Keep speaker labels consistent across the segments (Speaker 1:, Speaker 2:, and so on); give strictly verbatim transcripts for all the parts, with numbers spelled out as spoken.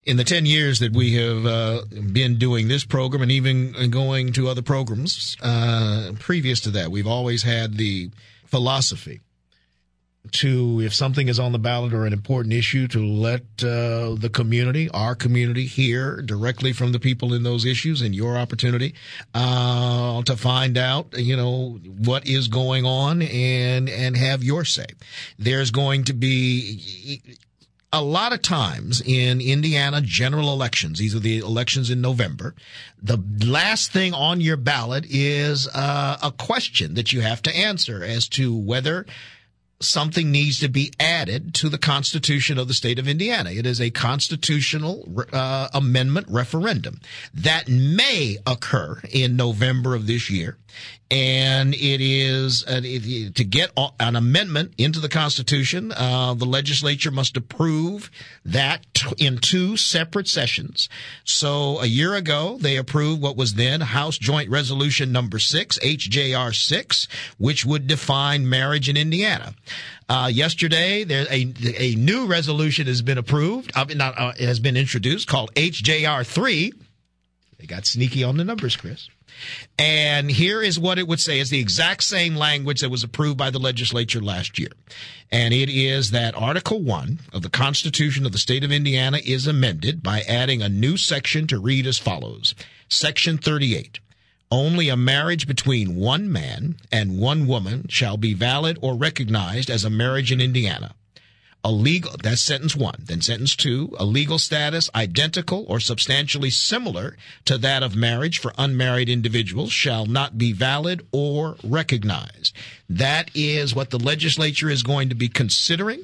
Speaker 1: In the ten years that we have uh, been doing this program and even going to other programs uh, previous to that, we've always had the philosophy to, if something is on the ballot or an important issue, to let uh, the community, our community, hear directly from the people in those issues, and your opportunity uh, to find out, you know, what is going on and and have your say. There's going to be a lot of times in Indiana general elections, these are the elections in November, the last thing on your ballot is uh, a question that you have to answer as to whether something needs to be added to the Constitution of the state of Indiana. It is a constitutional uh, amendment referendum that may occur in November of this year. And it is uh, it, to get an amendment into the Constitution, uh, the legislature must approve that t- in two separate sessions. So a year ago, they approved what was then House Joint Resolution number six, H J R six, which would define marriage in Indiana. Uh, yesterday, there a a new resolution has been approved, uh, not uh, has been introduced called H J R three. They got sneaky on the numbers, Chris. And here is what it would say. It's the exact same language that was approved by the legislature last year. And it is that Article one of the Constitution of the state of Indiana is amended by adding a new section to read as follows. Section thirty-eight. Only a marriage between one man and one woman shall be valid or recognized as a marriage in Indiana. A legal, that's sentence one. Then sentence two, a legal status identical or substantially similar to that of marriage for unmarried individuals shall not be valid or recognized. That is what the legislature is going to be considering.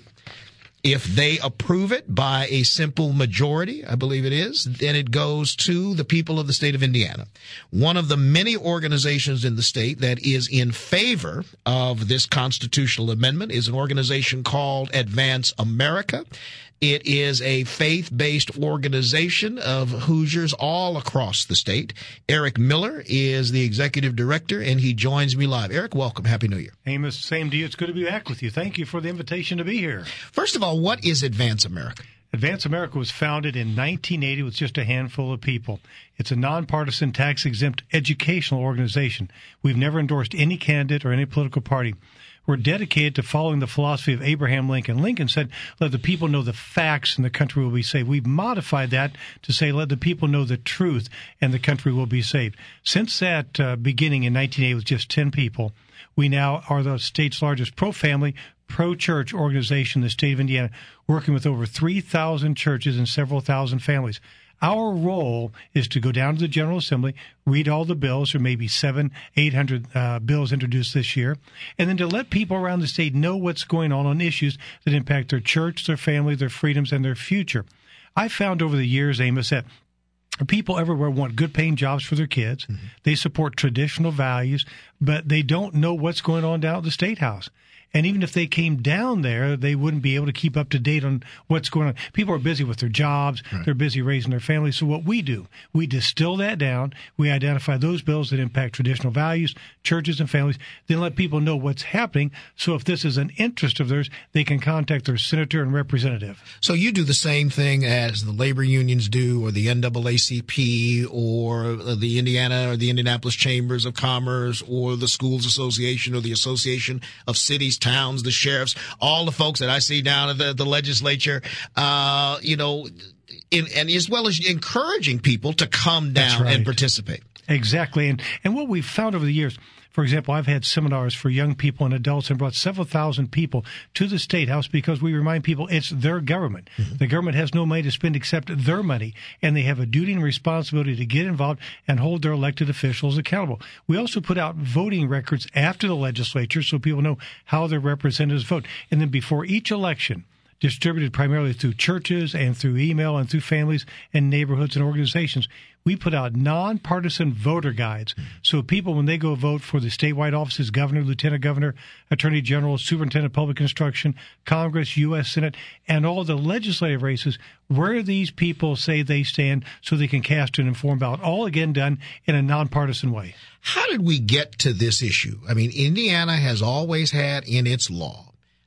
Speaker 1: If they approve it by a simple majority, I believe it is, then it goes to the people of the state of Indiana. One of the many organizations in the state that is in favor of this constitutional amendment is an organization called Advance America. It is a faith-based organization of Hoosiers all across the state. Eric Miller is the executive director, and he joins me live. Eric, welcome. Happy New Year.
Speaker 2: Amos, same to you. It's good to be back with you. Thank you for the invitation to be here.
Speaker 1: First of all, what is Advance America?
Speaker 2: Advance America was founded in nineteen eighty with just a handful of people. It's a nonpartisan, tax-exempt educational organization. We've never endorsed any candidate or any political party. We're dedicated to following the philosophy of Abraham Lincoln. Lincoln said, let the people know the facts and the country will be saved. We've modified that to say, let the people know the truth and the country will be saved. Since that uh, beginning in nineteen eighty with just ten people, we now are the state's largest pro-family, pro-church organization in the state of Indiana, working with over three thousand churches and several thousand families. Our role is to go down to the General Assembly, read all the bills, or maybe seven, eight hundred uh, bills introduced this year, and then to let people around the state know what's going on on issues that impact their church, their family, their freedoms, and their future. I found over the years, Amos, that people everywhere want good-paying jobs for their kids. Mm-hmm. They support traditional values, but they don't know what's going on down at the State House. And even if they came down there, they wouldn't be able to keep up to date on what's going on. People are busy with their jobs. Right. They're busy raising their families. So what we do, we distill that down. We identify those bills that impact traditional values, churches, and families, then let people know what's happening. So if this is an interest of theirs, they can contact their senator and representative.
Speaker 1: So you do the same thing as the labor unions do, or the N double A C P, or the Indiana or the Indianapolis Chambers of Commerce, or the Schools Association, or the Association of Cities, Towns, the sheriffs, all the folks that I see down at the, the legislature, uh, you know, in, and as well as encouraging people to come down right. and participate.
Speaker 2: Exactly. And, and what we've found over the years, for example, I've had seminars for young people and adults and brought several thousand people to the State House because we remind people it's their government. Mm-hmm. The government has no money to spend except their money, and they have a duty and responsibility to get involved and hold their elected officials accountable. We also put out voting records after the legislature so people know how their representatives vote. And then before each election, distributed primarily through churches and through email and through families and neighborhoods and organizations, we put out nonpartisan voter guides. So people, when they go vote for the statewide offices, governor, lieutenant governor, attorney general, superintendent of public instruction, Congress, U S Senate, and all the legislative races, where these people say they stand so they can cast an informed ballot, all again done in a nonpartisan way.
Speaker 1: How did we get to this issue? I mean, Indiana has always had in its law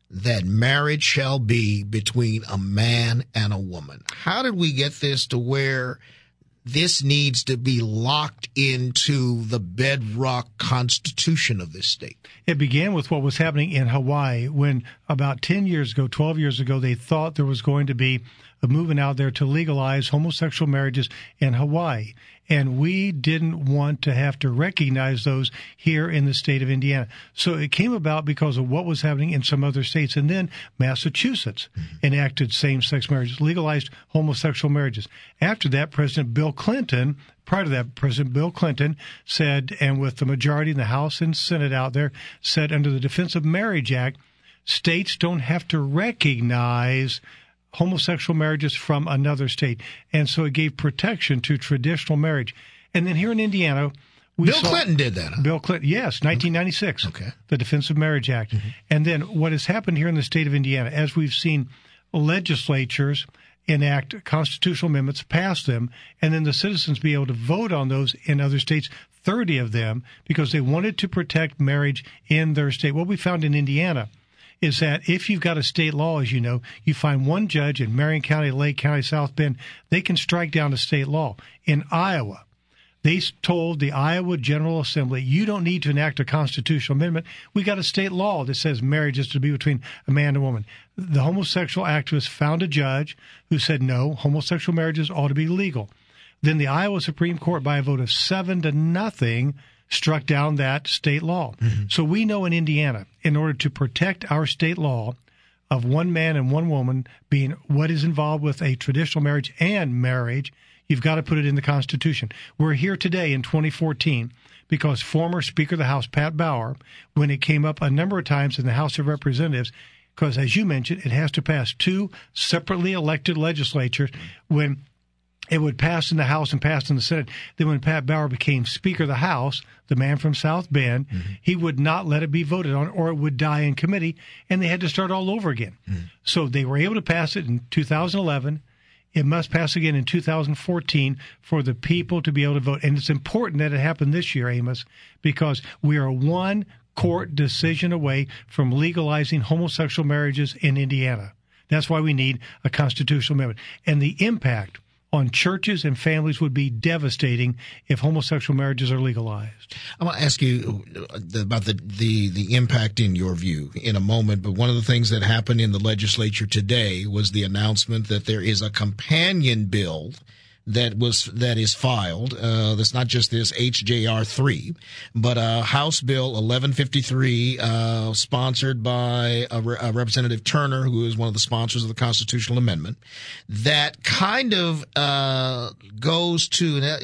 Speaker 1: that marriage shall be between a man and a woman. How did we get this to where this needs to be locked into the bedrock constitution of this state?
Speaker 2: It began with what was happening in Hawaii when about ten years ago, twelve years ago, they thought there was going to be a movement out there to legalize homosexual marriages in Hawaii. And we didn't want to have to recognize those here in the state of Indiana. So it came about because of what was happening in some other states. And then Massachusetts mm-hmm. enacted same-sex marriages, legalized homosexual marriages. After that, President Bill Clinton, prior to that, President Bill Clinton said, and with the majority in the House and Senate out there, said under the Defense of Marriage Act, states don't have to recognize homosexual marriages from another state. And so it gave protection to traditional marriage. And then here in Indiana, we
Speaker 1: Bill
Speaker 2: saw,
Speaker 1: Clinton did that. Huh?
Speaker 2: Bill Clinton, yes, nineteen ninety-six.
Speaker 1: Okay.
Speaker 2: The Defense of Marriage Act. Mm-hmm. And then what has happened here in the state of Indiana, as we've seen legislatures enact constitutional amendments, pass them, and then the citizens be able to vote on those in other states, thirty of them, because they wanted to protect marriage in their state. What we found in Indiana is that if you've got a state law, as you know, you find one judge in Marion County, Lake County, South Bend, they can strike down a state law. In Iowa, they told the Iowa General Assembly, you don't need to enact a constitutional amendment. We got a state law that says marriage is to be between a man and a woman. The homosexual activists found a judge who said, no, homosexual marriages ought to be legal. Then the Iowa Supreme Court, by a vote of seven to nothing, struck down that state law. Mm-hmm. So we know in Indiana, in order to protect our state law of one man and one woman being what is involved with a traditional marriage and marriage, you've got to put it in the Constitution. We're here today in twenty fourteen because former Speaker of the House, Pat Bauer, when it came up a number of times in the House of Representatives, because as you mentioned, it has to pass two separately elected legislatures when it would pass in the House and pass in the Senate. Then when Pat Bauer became Speaker of the House, the man from South Bend, mm-hmm. he would not let it be voted on or it would die in committee, and they had to start all over again. Mm-hmm. So they were able to pass it in two thousand eleven. It must pass again in two thousand fourteen for the people to be able to vote. And it's important that it happened this year, Amos, because we are one court decision away from legalizing homosexual marriages in Indiana. That's why we need a constitutional amendment. And the impact on churches and families would be devastating if homosexual marriages are legalized.
Speaker 1: I want to ask you about the, the, the impact in your view in a moment, but one of the things that happened in the legislature today was the announcement that there is a companion bill that was that is filed. Uh, that's not just this H J R three, but uh, House Bill eleven fifty-three, uh, sponsored by a, Re- a Representative Turner, who is one of the sponsors of the constitutional amendment, that kind of uh, goes to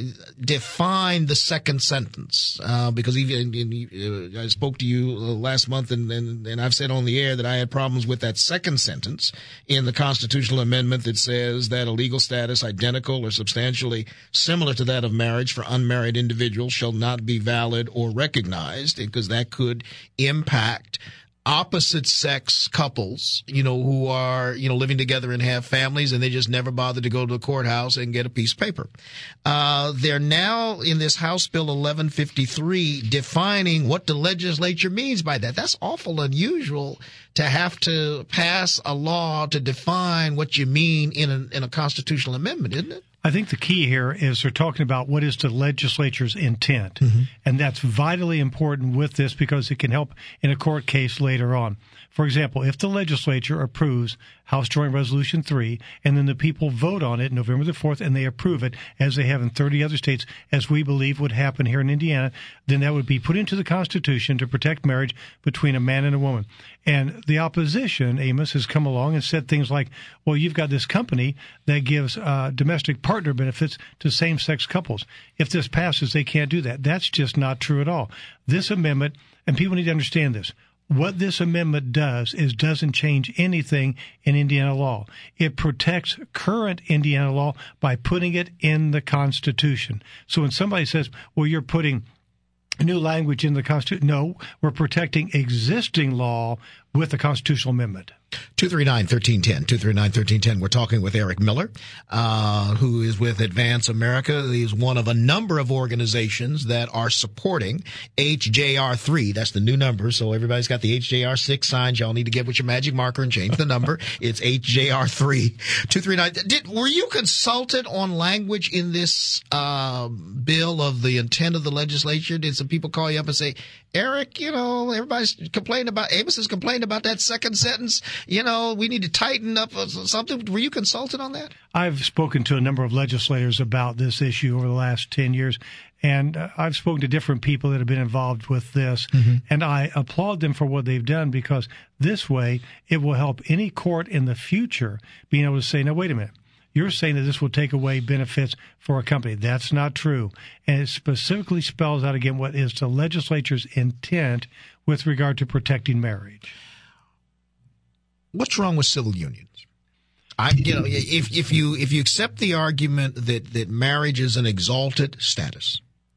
Speaker 1: define the second sentence. Uh, because even in, I spoke to you last month, and, and and I've said on the air that I had problems with that second sentence in the constitutional amendment that says that a legal status identical or substantial substantially similar to that of marriage for unmarried individuals shall not be valid or recognized, because that could impact opposite sex couples, you know, who are, you know, living together and have families, and they just never bother to go to the courthouse and get a piece of paper. Uh, they're now in this House Bill eleven fifty-three defining what the legislature means by that. That's awful unusual to have to pass a law to define what you mean in a, in a constitutional amendment, isn't it?
Speaker 2: I think the key here is they're talking about what is the legislature's intent. Mm-hmm. And that's vitally important with this because it can help in a court case later on. For example, if the legislature approves House Joint Resolution three and then the people vote on it November the fourth and they approve it, as they have in thirty other states, as we believe would happen here in Indiana, then that would be put into the Constitution to protect marriage between a man and a woman. And the opposition, Amos, has come along and said things like, well, you've got this company that gives uh, domestic partner benefits to same-sex couples. If this passes, they can't do that. That's just not true at all. This amendment, and people need to understand this, what this amendment does is doesn't change anything in Indiana law. It protects current Indiana law by putting it in the Constitution. So when somebody says, well, you're putting new language in the Constitution, no, we're protecting existing law with the constitutional amendment.
Speaker 1: two three nine, one three one zero, two three nine, one three one zero. We're talking with Eric Miller, uh, who is with Advance America. He's one of a number of organizations that are supporting H J R three. That's the new number. So everybody's got the H J R six signs. Y'all need to get with your magic marker and change the number. It's H J R three. two three nine. Did, were you consulted on language in this uh, bill of the intent of the legislature? Did some people call you up and say, Eric, you know, everybody's complaining about, Amos is complaining about that second sentence. You know, we need to tighten up something. Were you consulted on that?
Speaker 2: I've spoken to a number of legislators about this issue over the last ten years, and uh, I've spoken to different people that have been involved with this, mm-hmm. and I applaud them for what they've done, because this way it will help any court in the future being able to say, no, wait a minute. You're saying that this will take away benefits for a company. That's not true. And it specifically spells out, again, what is the legislature's intent with regard to protecting marriage.
Speaker 1: What's wrong with civil unions? I, you know, if if you if you accept the argument that, that marriage is an exalted status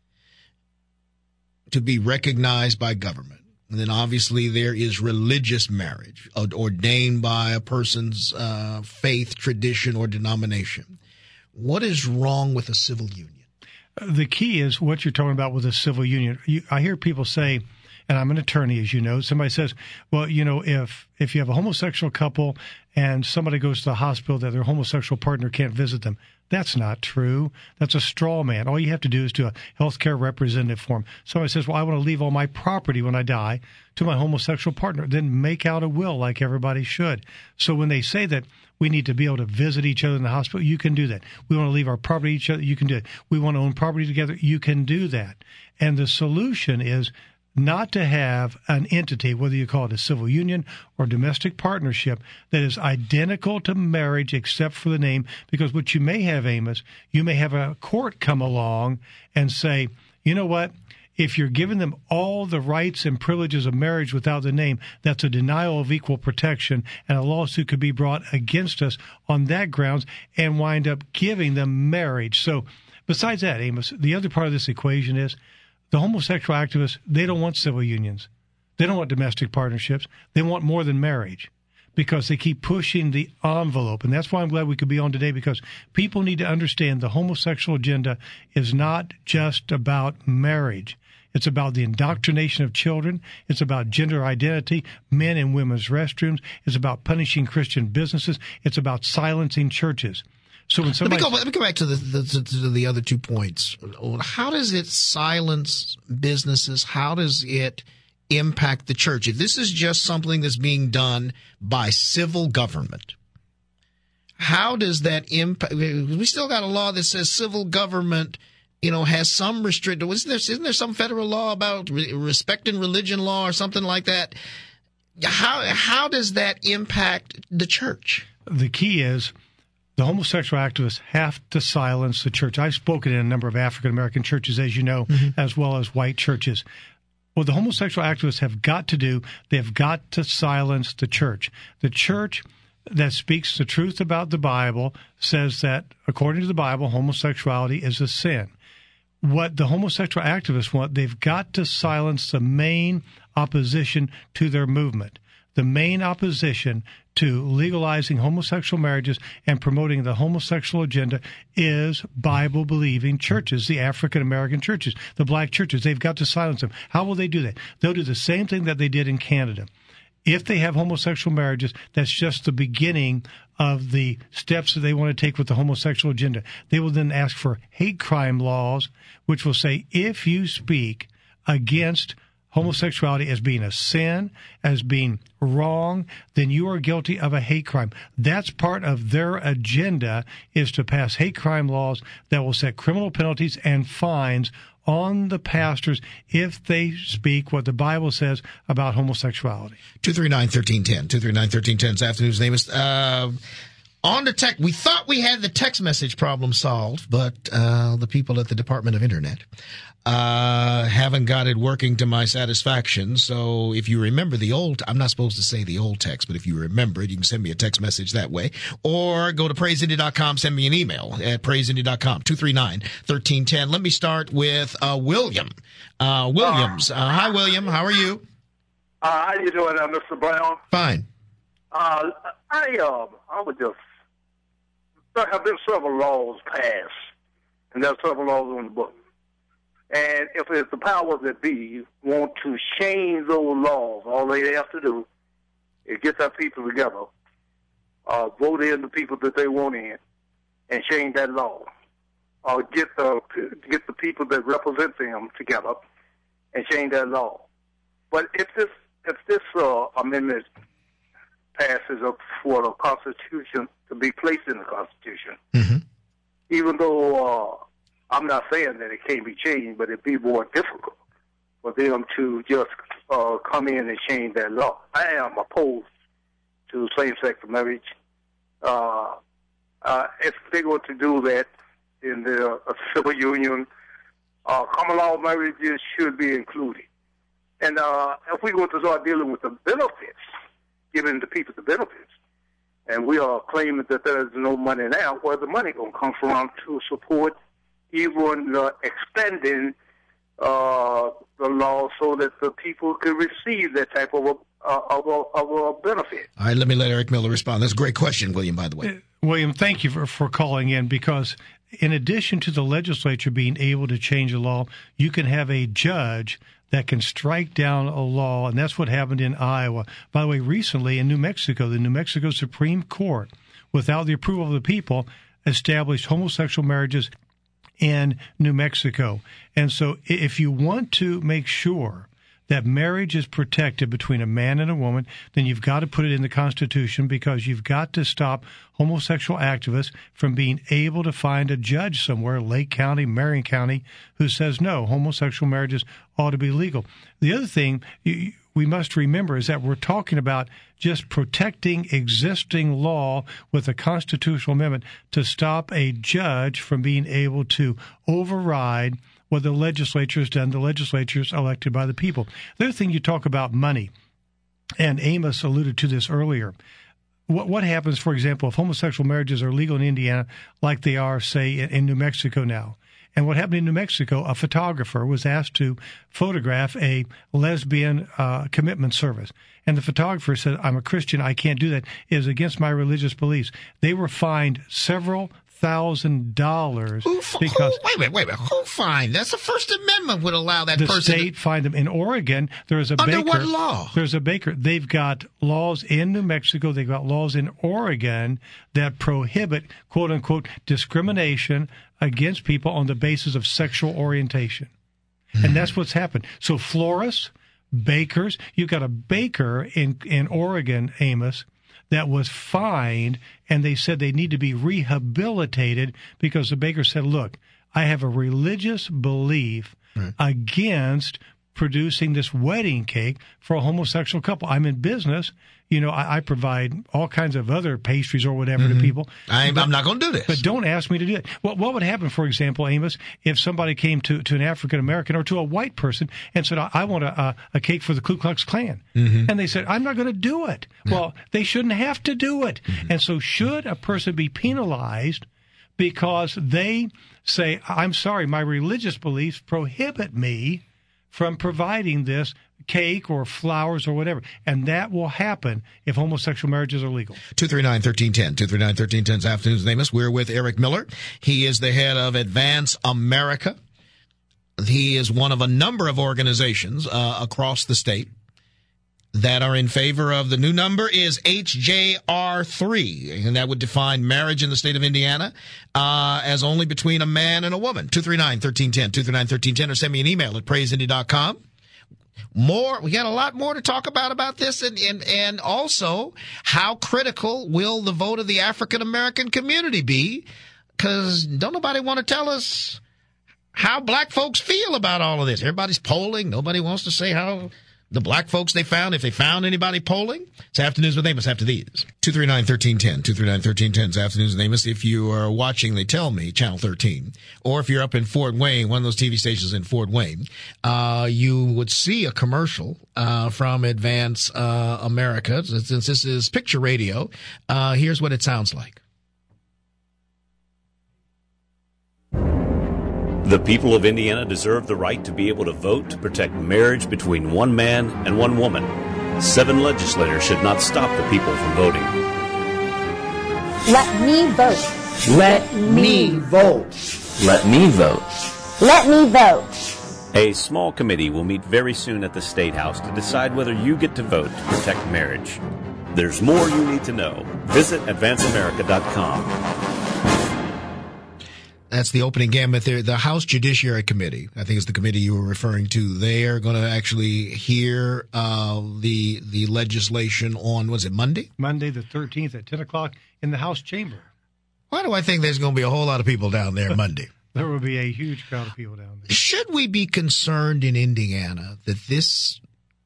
Speaker 1: to be recognized by government, then obviously there is religious marriage ordained by a person's uh, faith, tradition, or denomination. What is wrong with a civil union?
Speaker 2: The key is what you're talking about with a civil union. You, I hear people say, and I'm an attorney, as you know, somebody says, well, you know, if if you have a homosexual couple and somebody goes to the hospital that their homosexual partner can't visit them, that's not true. That's a straw man. All you have to do is do a health care representative form. Somebody says, well, I want to leave all my property when I die to my homosexual partner. Then make out a will like everybody should. So when they say that we need to be able to visit each other in the hospital, you can do that. We want to leave our property to each other, you can do it. We want to own property together, you can do that. And the solution is not to have an entity, whether you call it a civil union or domestic partnership, that is identical to marriage except for the name. Because what you may have, Amos, you may have a court come along and say, you know what, if you're giving them all the rights and privileges of marriage without the name, that's a denial of equal protection, and a lawsuit could be brought against us on that grounds and wind up giving them marriage. So besides that, Amos, the other part of this equation is the homosexual activists, they don't want civil unions. They don't want domestic partnerships. They want more than marriage, because they keep pushing the envelope. And that's why I'm glad we could be on today, because people need to understand the homosexual agenda is not just about marriage. It's about the indoctrination of children. It's about gender identity, men and women's restrooms. It's about punishing Christian businesses. It's about silencing churches. So when somebody,
Speaker 1: let me go. Let me go back to the, the to the other two points. How does it silence businesses? How does it impact the church? If this is just something that's being done by civil government, how does that impact? We still got a law that says civil government, you know, has some restriction. Isn't there, isn't there some federal law about re- respecting religion law or something like that? How how does that impact the church?
Speaker 2: The key is, the homosexual activists have to silence the church. I've spoken in a number of African-American churches, as you know, mm-hmm. as well as white churches. What the homosexual activists have got to do, they've got to silence the church. The church that speaks the truth about the Bible says that, according to the Bible, homosexuality is a sin. What the homosexual activists want, they've got to silence the main opposition to their movement. The main opposition to legalizing homosexual marriages and promoting the homosexual agenda is Bible-believing churches, the African-American churches, the black churches. They've got to silence them. How will they do that? They'll do the same thing that they did in Canada. If they have homosexual marriages, that's just the beginning of the steps that they want to take with the homosexual agenda. They will then ask for hate crime laws, which will say if you speak against homosexuality as being a sin, as being wrong, then you are guilty of a hate crime. That's part of their agenda, is to pass hate crime laws that will set criminal penalties and fines on the pastors if they speak what the Bible says about homosexuality.
Speaker 1: two three nine, one three one zero. two three nine, one three one zero. This afternoon's name is... Uh, on the tech, we thought we had the text message problem solved, but uh, the people at the Department of Internet uh, haven't got it working to my satisfaction. So if you remember the old, I'm not supposed to say the old text, but if you remember it, you can send me a text message that way. Or go to praise india dot com, send me an email at praise india dot com, two three nine, one three one zero. Let me start with uh, William. Uh, Williams. Uh, hi, William. How are you?
Speaker 3: Uh, how you doing, uh, Mister Brown?
Speaker 1: Fine.
Speaker 3: Uh, I uh, I would just there have been several laws passed, and there are several laws on the book. And if it's the powers that be want to change those laws, all they have to do is get their people together, uh, vote in the people that they want in, and change that law. Or get the get the people that represent them together and change that law. But if this if this uh, amendment passes up for the Constitution to be placed in the Constitution,
Speaker 1: mm-hmm.
Speaker 3: even though uh, I'm not saying that it can't be changed, but it'd be more difficult for them to just uh, come in and change that law. I am opposed to same-sex marriage. Uh, uh, if they were to do that in the uh, civil union, uh, common law marriages should be included. And uh, if we were to start dealing with the benefits, giving the people the benefits, and we are claiming that there's no money now, where's the money going to come from to support even uh, expanding uh, the law so that the people can receive that type of a, uh, of, a, of a benefit?
Speaker 1: All right, let me let Eric Miller respond. That's a great question, William, by the way.
Speaker 2: Uh, William, thank you for, for calling in, because in addition to the legislature being able to change the law, you can have a judge that can strike down a law, and that's what happened in Iowa. By the way, recently in New Mexico, the New Mexico Supreme Court, without the approval of the people, established homosexual marriages in New Mexico. And so if you want to make sure that marriage is protected between a man and a woman, then you've got to put it in the Constitution, because you've got to stop homosexual activists from being able to find a judge somewhere, Lake County, Marion County, who says, no, homosexual marriages ought to be legal. The other thing you, we must remember is that we're talking about just protecting existing law with a constitutional amendment to stop a judge from being able to override what the legislature has done. The legislature is elected by the people. The other thing, you talk about money, and Amos alluded to this earlier. What what happens, for example, if homosexual marriages are legal in Indiana, like they are, say, in, in New Mexico now? And what happened in New Mexico, a photographer was asked to photograph a lesbian uh, commitment service. And the photographer said, I'm a Christian, I can't do that. It is against my religious beliefs. They were fined several thousand dollars because
Speaker 1: who, wait, wait, wait, wait. Who fined? That's the First Amendment would allow that
Speaker 2: the
Speaker 1: person.
Speaker 2: The state
Speaker 1: to...
Speaker 2: fined them. In Oregon, there is a
Speaker 1: under
Speaker 2: baker.
Speaker 1: Under what law?
Speaker 2: There's a baker. They've got laws in New Mexico. They've got laws in Oregon that prohibit, quote unquote, discrimination against people on the basis of sexual orientation. Mm-hmm. And that's what's happened. So florists, bakers, you've got a baker in, in Oregon, Amos, that was fined, and they said they need to be rehabilitated because the baker said, look, I have a religious belief right. against producing this wedding cake for a homosexual couple. I'm in business. You know, I, I provide all kinds of other pastries or whatever mm-hmm. to people.
Speaker 1: I'm,
Speaker 2: but,
Speaker 1: I'm not going to do this.
Speaker 2: But don't ask me to do it. What, what would happen, for example, Amos, if somebody came to, to an African-American or to a white person and said, I, I want a, a, a cake for the Ku Klux Klan. Mm-hmm. And they said, I'm not going to do it. No. Well, they shouldn't have to do it. Mm-hmm. And so should a person be penalized because they say, I'm sorry, my religious beliefs prohibit me from providing this cake or flowers or whatever. And that will happen if homosexual marriages are legal.
Speaker 1: two three nine, one three one zero. two three nine, one three one zero is Afternoons with Amos. We're with Eric Miller. He is the head of Advance America. He is one of a number of organizations uh, across the state that are in favor of the new number is H J R three, and that would define marriage in the state of Indiana uh, as only between a man and a woman. two three nine, one three one zero, two three nine, one three one zero, or send me an email at praise indy dot com. More, we got a lot more to talk about about this, and, and, and also how critical will the vote of the African American community be? Because don't nobody want to tell us how black folks feel about all of this. Everybody's polling. Nobody wants to say how the black folks they found, if they found anybody polling. It's Afternoons with Amos after these. two three nine, one three one zero. two three nine, one three one zero is Afternoons with Amos. If you are watching, they tell me, Channel thirteen, or if you're up in Fort Wayne, one of those T V stations in Fort Wayne, uh, you would see a commercial uh, from Advance uh, America. Since this is picture radio, uh, here's what it sounds like.
Speaker 4: The people of Indiana deserve the right to be able to vote to protect marriage between one man and one woman. Seven legislators should not stop the people from voting.
Speaker 5: Let me vote.
Speaker 6: Let me vote.
Speaker 7: Let me vote.
Speaker 5: Let me vote.
Speaker 4: A small committee will meet very soon at the State House to decide whether you get to vote to protect marriage. There's more you need to know. Visit advance america dot com.
Speaker 1: That's the opening gambit there. The House Judiciary Committee, I think is the committee you were referring to. They are going to actually hear uh, the the legislation on, was it Monday?
Speaker 2: Monday the thirteenth at ten o'clock in the House chamber.
Speaker 1: Why do I think there's going to be a whole lot of people down there Monday?
Speaker 2: There will be a huge crowd of people down there.
Speaker 1: Should we be concerned in Indiana that this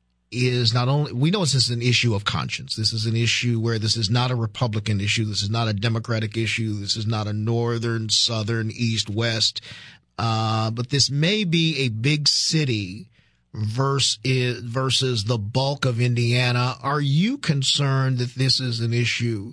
Speaker 1: is not only, we know this is an issue of conscience. This is an issue where this is not a Republican issue. This is not a Democratic issue. This is not a northern, southern, east, west. Uh, but this may be a big city versus, versus the bulk of Indiana. Are you concerned that this is an issue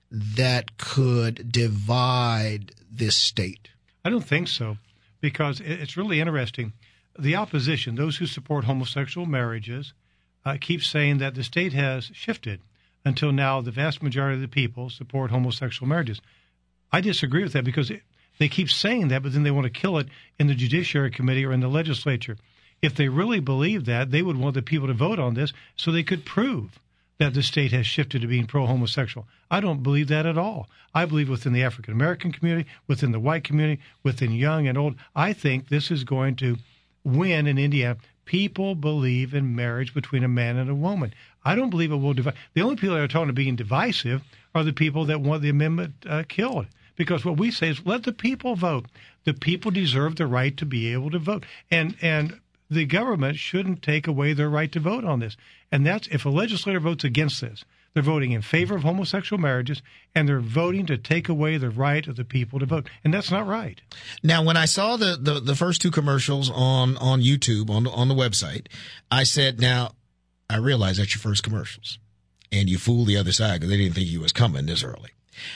Speaker 1: that could divide this state?
Speaker 2: I don't think so, because it's really interesting. The opposition, those who support homosexual marriages, uh, keep saying that the state has shifted. Until now, the vast majority of the people support homosexual marriages. I disagree with that because it, they keep saying that, but then they want to kill it in the Judiciary Committee or in the legislature. If they really believed that, they would want the people to vote on this so they could prove that the state has shifted to being pro-homosexual. I don't believe that at all. I believe within the African-American community, within the white community, within young and old, I think this is going to win in Indiana. People believe in marriage between a man and a woman. I don't believe it will divide. The only people that are talking about being divisive are the people that want the amendment uh, killed. Because what we say is let the people vote. The people deserve the right to be able to vote. And and the government shouldn't take away their right to vote on this. And that's if a legislator votes against this, they're voting in favor of homosexual marriages, and they're voting to take away the right of the people to vote. And that's not right.
Speaker 1: Now, when I saw the, the, the first two commercials on, on YouTube, on, on the website, I said, now, I realize that's your first commercials. And you fooled the other side because they didn't think you was coming this early.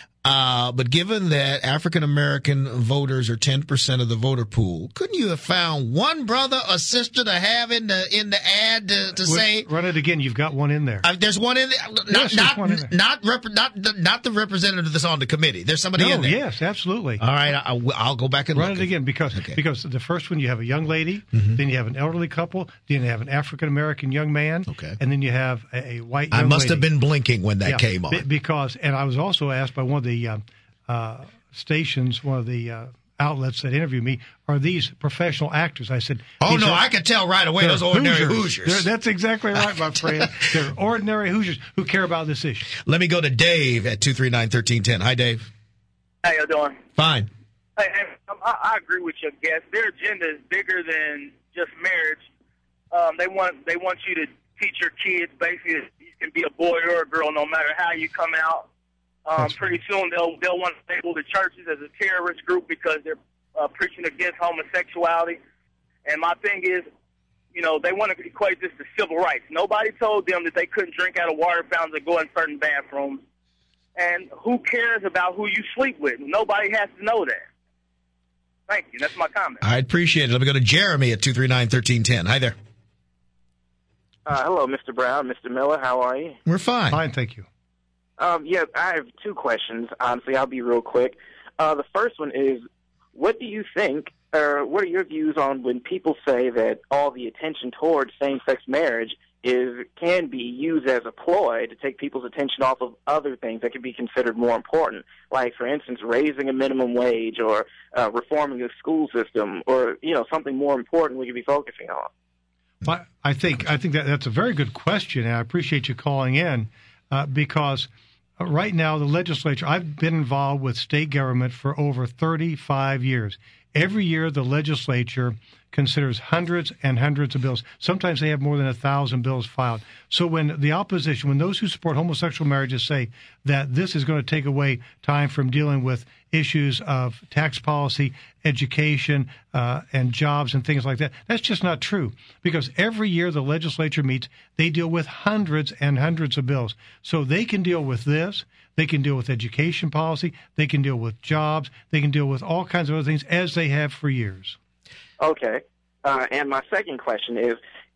Speaker 1: Uh, but given that African-American voters are ten percent of the voter pool, couldn't you have found one brother or sister to have in the, in the ad to, to say?
Speaker 2: Run it again. You've got one in there.
Speaker 1: Uh, there's one in there. Not,
Speaker 2: yes,
Speaker 1: not,
Speaker 2: one in there.
Speaker 1: Not, rep, not, not the representative that's on the committee. There's somebody
Speaker 2: no,
Speaker 1: in there.
Speaker 2: Yes, absolutely.
Speaker 1: All right. I, I'll go back and
Speaker 2: run
Speaker 1: look.
Speaker 2: it again because,
Speaker 1: okay.
Speaker 2: because the first one you have a young lady, mm-hmm. then you have an elderly couple, then you have an African-American young man,
Speaker 1: okay.
Speaker 2: and then you have a, a white young
Speaker 1: I must
Speaker 2: lady.
Speaker 1: have been blinking when that
Speaker 2: yeah,
Speaker 1: came on.
Speaker 2: Because, and I was also asked by one of the, um, Uh, stations, one of the uh, outlets that interviewed me, are these professional actors? I said,
Speaker 1: oh, no,
Speaker 2: are,
Speaker 1: I could tell right away those ordinary Hoosiers.
Speaker 2: Hoosiers. That's exactly right, my friend. They're ordinary Hoosiers who care about this issue.
Speaker 1: Let me go to Dave at two three nine, one three one zero. Hi, Dave.
Speaker 3: How you doing?
Speaker 1: Fine.
Speaker 3: Hey, hey, I, I agree with your guest. Their agenda is bigger than just marriage. Um, they want they want you to teach your kids basically that you can be a boy or a girl no matter how you come out. Um, pretty soon they'll they'll want to label the churches as a terrorist group because they're uh, preaching against homosexuality. And my thing is, you know, they want to equate this to civil rights. Nobody told them that they couldn't drink out of water fountains or go in certain bathrooms. And who cares about who you sleep with? Nobody has to know that. Thank you. That's my comment.
Speaker 1: I appreciate it. Let me go to Jeremy at two three nine, one three one zero. Hi there.
Speaker 8: Uh, hello, Mister Brown, Mister Miller. How are you?
Speaker 1: We're fine.
Speaker 2: Fine, thank you.
Speaker 8: Um, yeah, I have two questions. Honestly, I'll be real quick. Uh, the first one is, what do you think, or what are your views on when people say that all the attention towards same-sex marriage is can be used as a ploy to take people's attention off of other things that could be considered more important, like, for instance, raising a minimum wage or uh, reforming the school system or, you know, something more important we could be focusing on?
Speaker 2: Well, I think I think that that's a very good question, and I appreciate you calling in uh, because – right now, the legislature, I've been involved with state government for over thirty-five years. Every year, the legislature considers hundreds and hundreds of bills. Sometimes they have more than a thousand bills filed. So when the opposition, when those who support homosexual marriages say that this is going to take away time from dealing with issues of tax policy, education, uh, and jobs and things like that, that's just not true. Because every year the legislature meets, they deal with hundreds and hundreds of bills. So they can deal with this. They can deal with education policy. They can deal with jobs. They can deal with all kinds of other things as they have for years.
Speaker 8: Okay. Uh, and my second question is,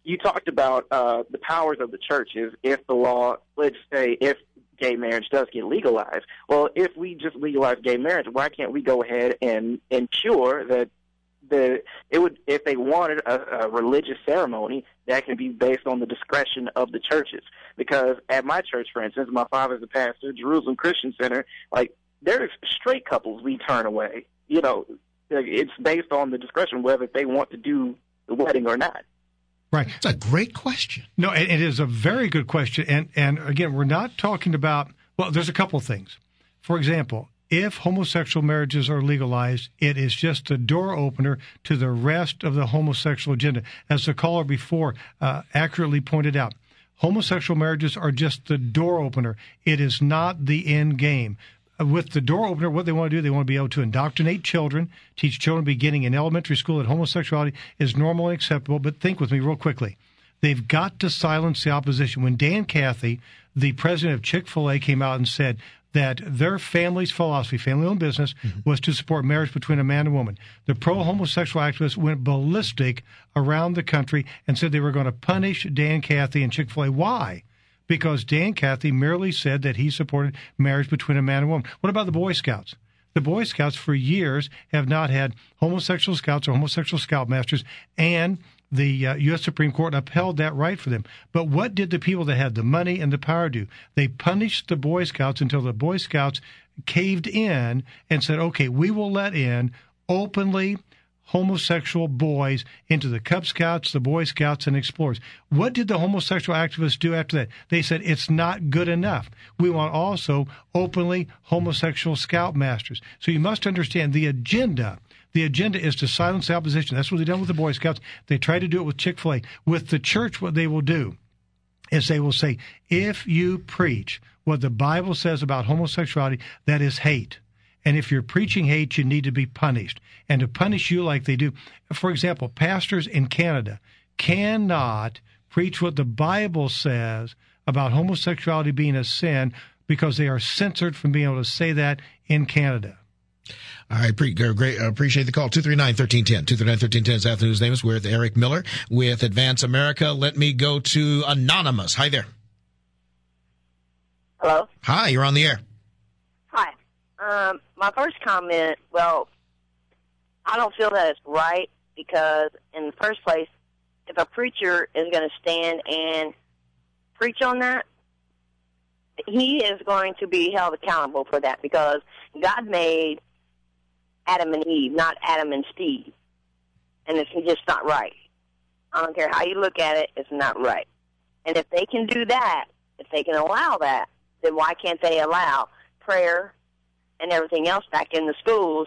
Speaker 8: you talked about uh, the powers of the churches if the law, let's say, if gay marriage does get legalized. Well, if we just legalize gay marriage, why can't we go ahead and ensure that the it would, if they wanted a, a religious ceremony, that can be based on the discretion of the churches? Because at my church, for instance, my father's a pastor, Jerusalem Christian Center, like, there's straight couples we turn away. You know, it's based on the discretion whether they want to do the wedding or not.
Speaker 2: Right.
Speaker 1: It's a great question.
Speaker 2: No, it, it is a very good question. And, and again, we're not talking about, well, there's a couple of things. For example, if homosexual marriages are legalized, it is just a door opener to the rest of the homosexual agenda. As the caller before uh, accurately pointed out, homosexual marriages are just the door opener. It is not the end game. With the door opener, what they want to do, they want to be able to indoctrinate children, teach children beginning in elementary school that homosexuality is normal and acceptable. But think with me real quickly. They've got to silence the opposition. When Dan Cathy, the president of Chick-fil-A, came out and said that their family's philosophy, family-owned business, mm-hmm. was to support marriage between a man and a woman, the pro-homosexual activists went ballistic around the country and said they were going to punish Dan Cathy and Chick-fil-A. Why? Because Dan Cathy merely said that he supported marriage between a man and a woman. What about the Boy Scouts? The Boy Scouts for years have not had homosexual scouts or homosexual scoutmasters, and the uh, U S Supreme Court upheld that right for them. But what did the people that had the money and the power do? They punished the Boy Scouts until the Boy Scouts caved in and said, okay, we will let in openly homosexual boys into the Cub Scouts, the Boy Scouts, and Explorers. What did the homosexual activists do after that? They said, it's not good enough. We want also openly homosexual scoutmasters. So you must understand the agenda. The agenda is to silence the opposition. That's what they've done with the Boy Scouts. They try to do it with Chick-fil-A. With the church, what they will do is they will say, if you preach what the Bible says about homosexuality, that is hate. And if you're preaching hate, you need to be punished. And to punish you like they do, for example, pastors in Canada cannot preach what the Bible says about homosexuality being a sin because they are censored from being able to say that in Canada.
Speaker 1: All right, pre- great. Uh, appreciate the call. two three nine, one three one zero. two three nine, one three one zero is Afternoon's name. We're with Eric Miller with Advance America. Let me go to Anonymous. Hi there.
Speaker 7: Hello?
Speaker 1: Hi, you're on the air.
Speaker 7: Hi. Um, my first comment, well, I don't feel that it's right because, in the first place, if a preacher is going to stand and preach on that, he is going to be held accountable for that because God made Adam and Eve, not Adam and Steve. And it's just not right. I don't care how you look at it, it's not right. And if they can do that, if they can allow that, then why can't they allow prayer and everything else back in the schools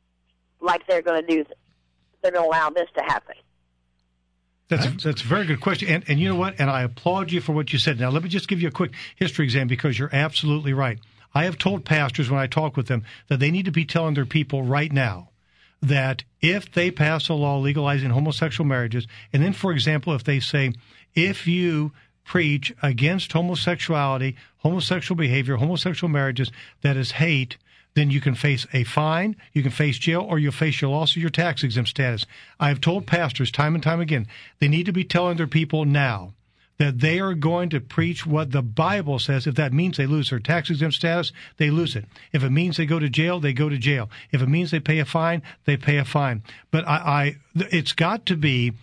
Speaker 7: like they're going to do? They're going to allow this to happen.
Speaker 2: That's a, that's a very good question. And, and you know what? And I applaud you for what you said. Now, let me just give you a quick history exam because you're absolutely right. I have told pastors when I talk with them that they need to be telling their people right now that if they pass a law legalizing homosexual marriages, and then, for example, if they say, if you preach against homosexuality, homosexual behavior, homosexual marriages, that is hate, then you can face a fine, you can face jail, or you'll face your loss of your tax exempt status. I have told pastors time and time again, they need to be telling their people now that they are going to preach what the Bible says. If that means they lose their tax exempt status, they lose it. If it means they go to jail, they go to jail. If it means they pay a fine, they pay a fine. But I, I it's got to be,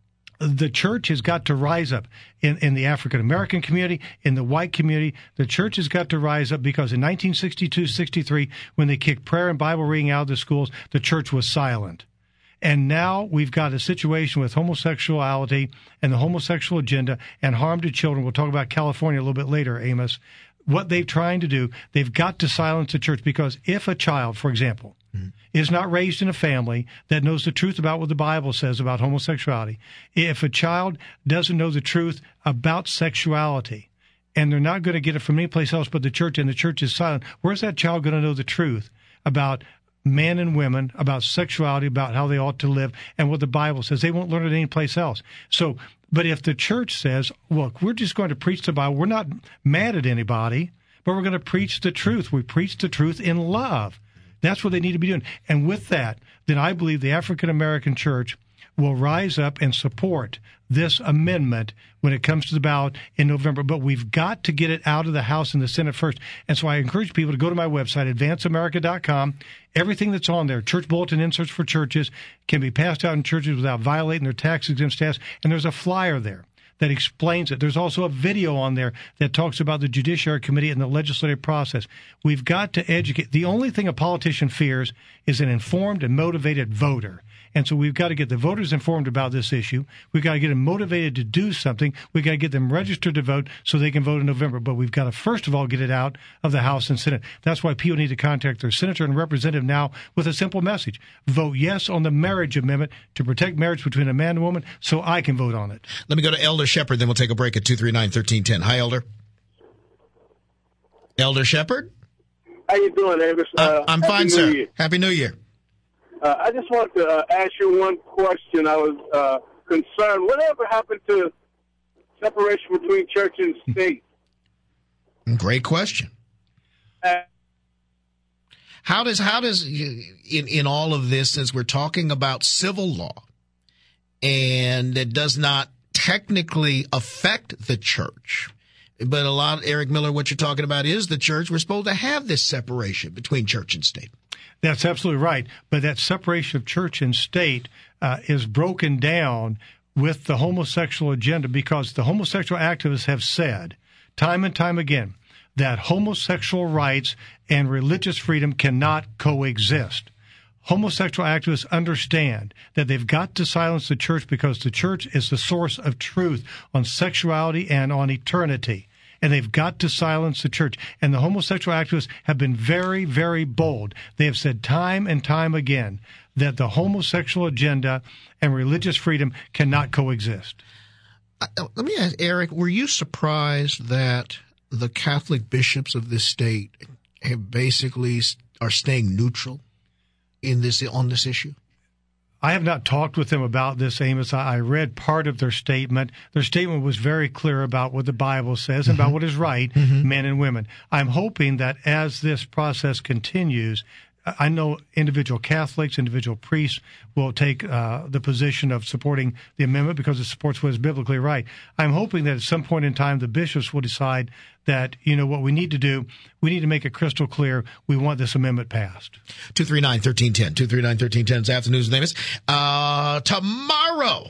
Speaker 2: the church has got to rise up in, in the African-American community, in the white community. The church has got to rise up because in nineteen sixty-two sixty-three, when they kicked prayer and Bible reading out of the schools, the church was silent. And now we've got a situation with homosexuality and the homosexual agenda and harm to children. We'll talk about California a little bit later, Amos. What they're trying to do, they've got to silence the church because if a child, for example, mm-hmm. is not raised in a family that knows the truth about what the Bible says about homosexuality, if a child doesn't know the truth about sexuality, and they're not going to get it from any place else but the church, and the church is silent, where's that child going to know the truth about men and women, about sexuality, about how they ought to live, and what the Bible says? They won't learn it anyplace else. So, but if the church says, look, we're just going to preach the Bible, we're not mad at anybody, but we're going to preach the truth. We preach the truth in love. That's what they need to be doing. And with that, then I believe the African-American church will rise up and support this amendment when it comes to the ballot in November. But we've got to get it out of the House and the Senate first. And so I encourage people to go to my website, advance america dot com. Everything that's on there, church bulletin inserts for churches, can be passed out in churches without violating their tax-exempt status. And there's a flyer there that explains it. There's also a video on there that talks about the Judiciary Committee and the legislative process. We've got to educate. The only thing a politician fears is an informed and motivated voter. And so we've got to get the voters informed about this issue. We've got to get them motivated to do something. We've got to get them registered to vote so they can vote in November. But we've got to, first of all, get it out of the House and Senate. That's why people need to contact their senator and representative now with a simple message. Vote yes on the marriage amendment to protect marriage between a man and a woman so I can vote on it.
Speaker 1: Let me go to Elder Shepherd, then we'll take a break at two three nine, one three one zero. Hi, Elder. Elder Shepherd?
Speaker 9: How you doing, Davis? Uh,
Speaker 1: uh, I'm fine, sir.
Speaker 9: Year.
Speaker 1: Happy New Year.
Speaker 9: Uh, I just want to uh, ask you one question. I was uh, concerned. Whatever happened to separation between church and state?
Speaker 1: Great question.
Speaker 9: Uh,
Speaker 1: how does how does in in all of this, since we're talking about civil law, and it does not technically affect the church, but a lot, Eric Miller, what you're talking about is the church. We're supposed to have this separation between church and state.
Speaker 2: That's absolutely right. But that separation of church and state uh, is broken down with the homosexual agenda because the homosexual activists have said time and time again that homosexual rights and religious freedom cannot coexist. Homosexual activists understand that they've got to silence the church because the church is the source of truth on sexuality and on eternity. And they've got to silence the church. And the homosexual activists have been very, very bold. They have said time and time again that the homosexual agenda and religious freedom cannot coexist.
Speaker 1: Uh, let me ask, Eric, were you surprised that the Catholic bishops of this state have basically are staying neutral in this on this issue?
Speaker 2: I have not talked with them about this, Amos. I read part of their statement. Their statement was very clear about what the Bible says and mm-hmm. about what is right, mm-hmm. men and women. I'm hoping that as this process continues, I know individual Catholics, individual priests will take uh, the position of supporting the amendment because it supports what is biblically right. I'm hoping that at some point in time the bishops will decide that, you know, what we need to do, we need to make it crystal clear we want this amendment passed.
Speaker 1: two three nine, one three one zero. two three nine, one three one zero. It's Afternoons with Amos. Uh, tomorrow.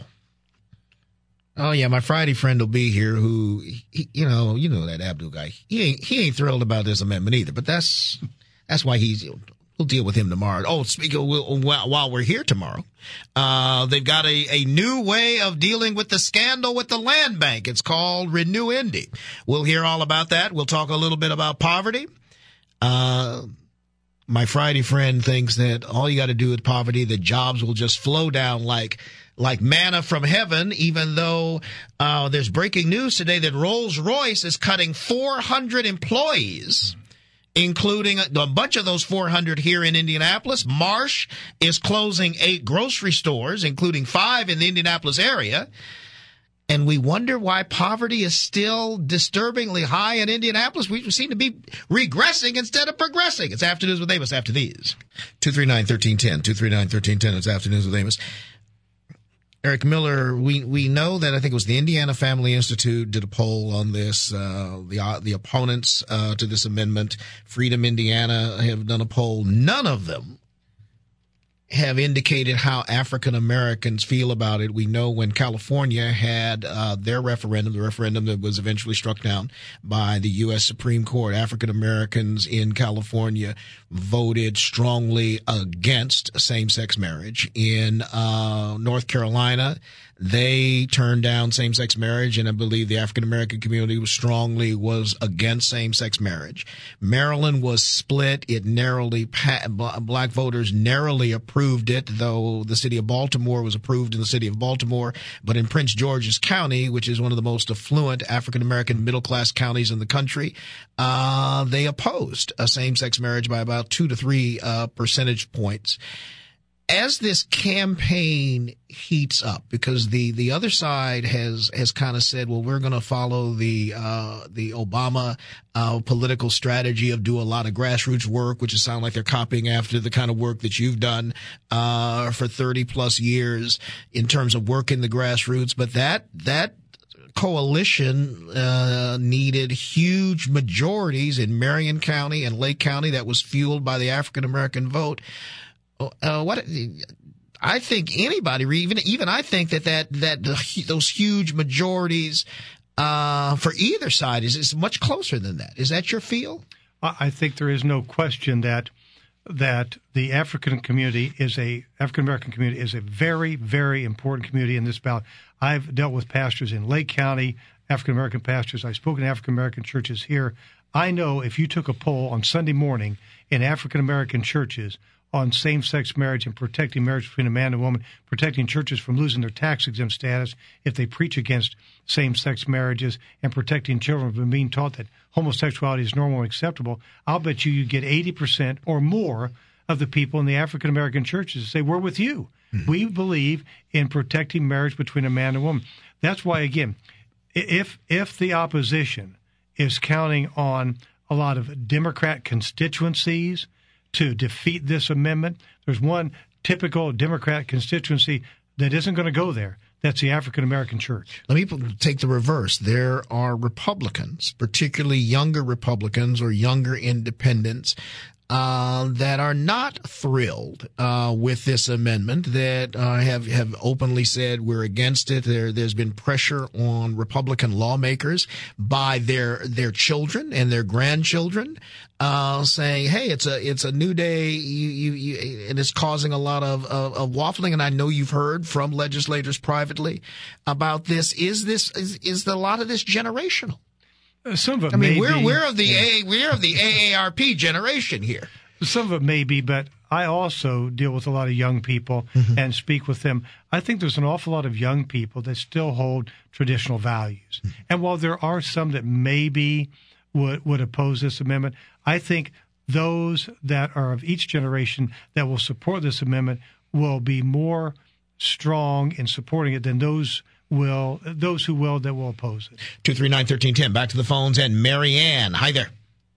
Speaker 1: Oh, yeah, my Friday friend will be here who, he, you know, you know that Abdul guy. He ain't, he ain't thrilled about this amendment either, but that's, that's why he's... We'll deal with him tomorrow. Oh, speaking of, we'll, while we're here tomorrow, uh, they've got a, a new way of dealing with the scandal with the land bank. It's called Renew Indy. We'll hear all about that. We'll talk a little bit about poverty. Uh, my Friday friend thinks that all you got to do with poverty, the jobs will just flow down like like manna from heaven, even though uh, there's breaking news today that Rolls-Royce is cutting four hundred employees, including a bunch of those four hundred here in Indianapolis. Marsh is closing eight grocery stores, including five in the Indianapolis area. And we wonder why poverty is still disturbingly high in Indianapolis. We seem to be regressing instead of progressing. It's Afternoons with Amos after these. two three nine, one three one zero. two three nine, one three one zero. It's Afternoons with Amos. Eric Miller, we, we know that I think it was the Indiana Family Institute did a poll on this. Uh, the uh, the opponents uh, to this amendment, Freedom Indiana, have done a poll. None of them have indicated how African Americans feel about it. We know when California had uh, their referendum, the referendum that was eventually struck down by the U S Supreme Court, African Americans in California voted strongly against same-sex marriage. In uh, North Carolina, they turned down same-sex marriage, and I believe the African American community was strongly was against same-sex marriage. Maryland was split. It narrowly black voters narrowly approved it, though the city of Baltimore was approved in the city of Baltimore. But in Prince George's County, which is one of the most affluent African American middle-class counties in the country, uh, they opposed a same-sex marriage by about two to three uh, percentage points. as this campaign heats up, because the, the other side has, has kind of said, well, we're going to follow the, uh, the Obama, uh, political strategy of do a lot of grassroots work, which it sounds like they're copying after the kind of work that you've done, uh, for thirty plus years in terms of work in the grassroots. But that, that, coalition uh, needed huge majorities in Marion County and Lake County that was fueled by the African American vote. Uh, what I think anybody, even even I think that that that the, those huge majorities uh, for either side is is much closer than that. Is that your feel?
Speaker 2: I think there is no question that that the African community is a African American community is a very, very important community in this ballot. I've dealt with pastors in Lake County, African American pastors. I've spoken to African American churches here. I know if you took a poll on Sunday morning in African American churches on same-sex marriage and protecting marriage between a man and a woman, protecting churches from losing their tax-exempt status if they preach against same-sex marriages, and protecting children from being taught that homosexuality is normal and acceptable, I'll bet you you get eighty percent or more of the people in the African American churches say, we're with you. Mm-hmm. We believe in protecting marriage between a man and a woman. That's why, again, if if the opposition is counting on a lot of Democrat constituencies to defeat this amendment, there's one typical Democrat constituency that isn't going to go there. That's the African American church.
Speaker 1: Let me take the reverse. There are Republicans, particularly younger Republicans or younger independents, Uh, that are not thrilled uh, with this amendment, that uh, have have openly said we're against it. There, there's been pressure on Republican lawmakers by their their children and their grandchildren, uh, saying, "Hey, it's a it's a new day," you, you, you, and it's causing a lot of, of of waffling. And I know you've heard from legislators privately about this. Is this is is a lot of this generational?
Speaker 2: Some of it
Speaker 1: I mean,
Speaker 2: may
Speaker 1: we're
Speaker 2: be,
Speaker 1: we're of the
Speaker 2: yeah.
Speaker 1: A we're of the A A R P generation here.
Speaker 2: Some of it may be, but I also deal with a lot of young people mm-hmm. and speak with them. I think there's an awful lot of young people that still hold traditional values. Mm-hmm. And while there are some that maybe would would oppose this amendment, I think those that are of each generation that will support this amendment will be more strong in supporting it than those will those who will that will oppose it.
Speaker 1: two three nine, one three one zero. Back to the phones. And Mary Ann. Hi there.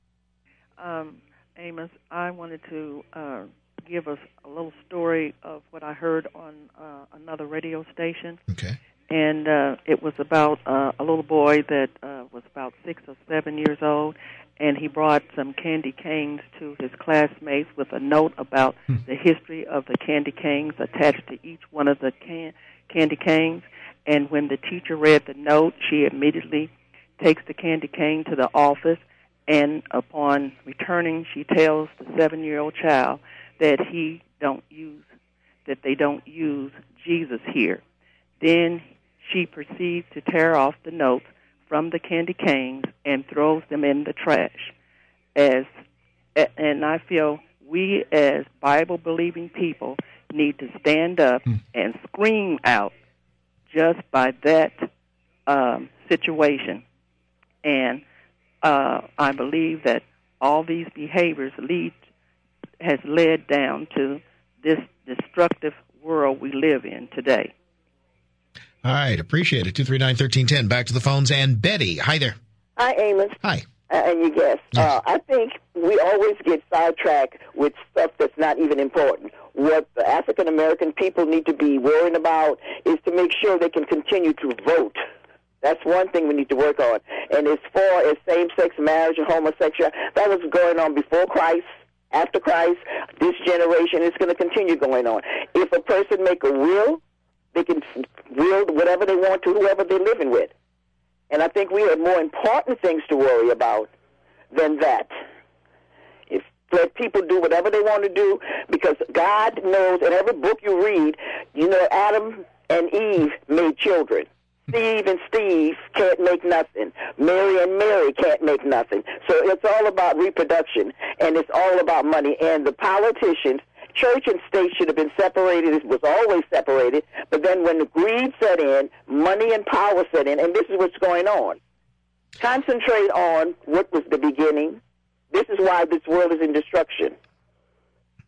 Speaker 10: Um, Amos, I wanted to uh, give us a little story of what I heard on uh, another radio station.
Speaker 1: Okay.
Speaker 10: And uh, it was about uh, a little boy that uh, was about six or seven years old, and he brought some candy canes to his classmates with a note about hmm. the history of the candy canes attached to each one of the can- candy canes. And when the teacher read the note, she immediately takes the candy cane to the office, and upon returning, she tells the seven-year-old child that he don't use, that they don't use Jesus here. Then she proceeds to tear off the notes from the candy canes and throws them in the trash. As and I feel we as Bible-believing people need to stand up mm. and scream out just by that um, situation. And uh, I believe that all these behaviors lead has led down to this destructive world we live in today.
Speaker 1: All right, appreciate it. two three nine, one three one zero. Back to the phones. And Betty, hi there.
Speaker 6: Hi, Amos.
Speaker 1: Hi.
Speaker 6: Uh, and you guess.
Speaker 1: Yes.
Speaker 6: Uh, I think we always get sidetracked with stuff that's not even important. What the African-American people need to be worrying about is to make sure they can continue to vote. That's one thing we need to work on. And as far as same-sex marriage and homosexuality, that was going on before Christ, after Christ. This generation is going to continue going on. If a person make a will, they can will whatever they want to whoever they're living with. And I think we have more important things to worry about than that. If let people do whatever they want to do, because God knows in every book you read, you know, Adam and Eve made children. Steve and Steve can't make nothing. Mary and Mary can't make nothing. So it's all about reproduction, and it's all about money. And the politicians, church and state should have been separated. It was always separated. But then when the greed set in, money and power set in, and this is what's going on. Concentrate on what was the beginning. This is why this world is in destruction.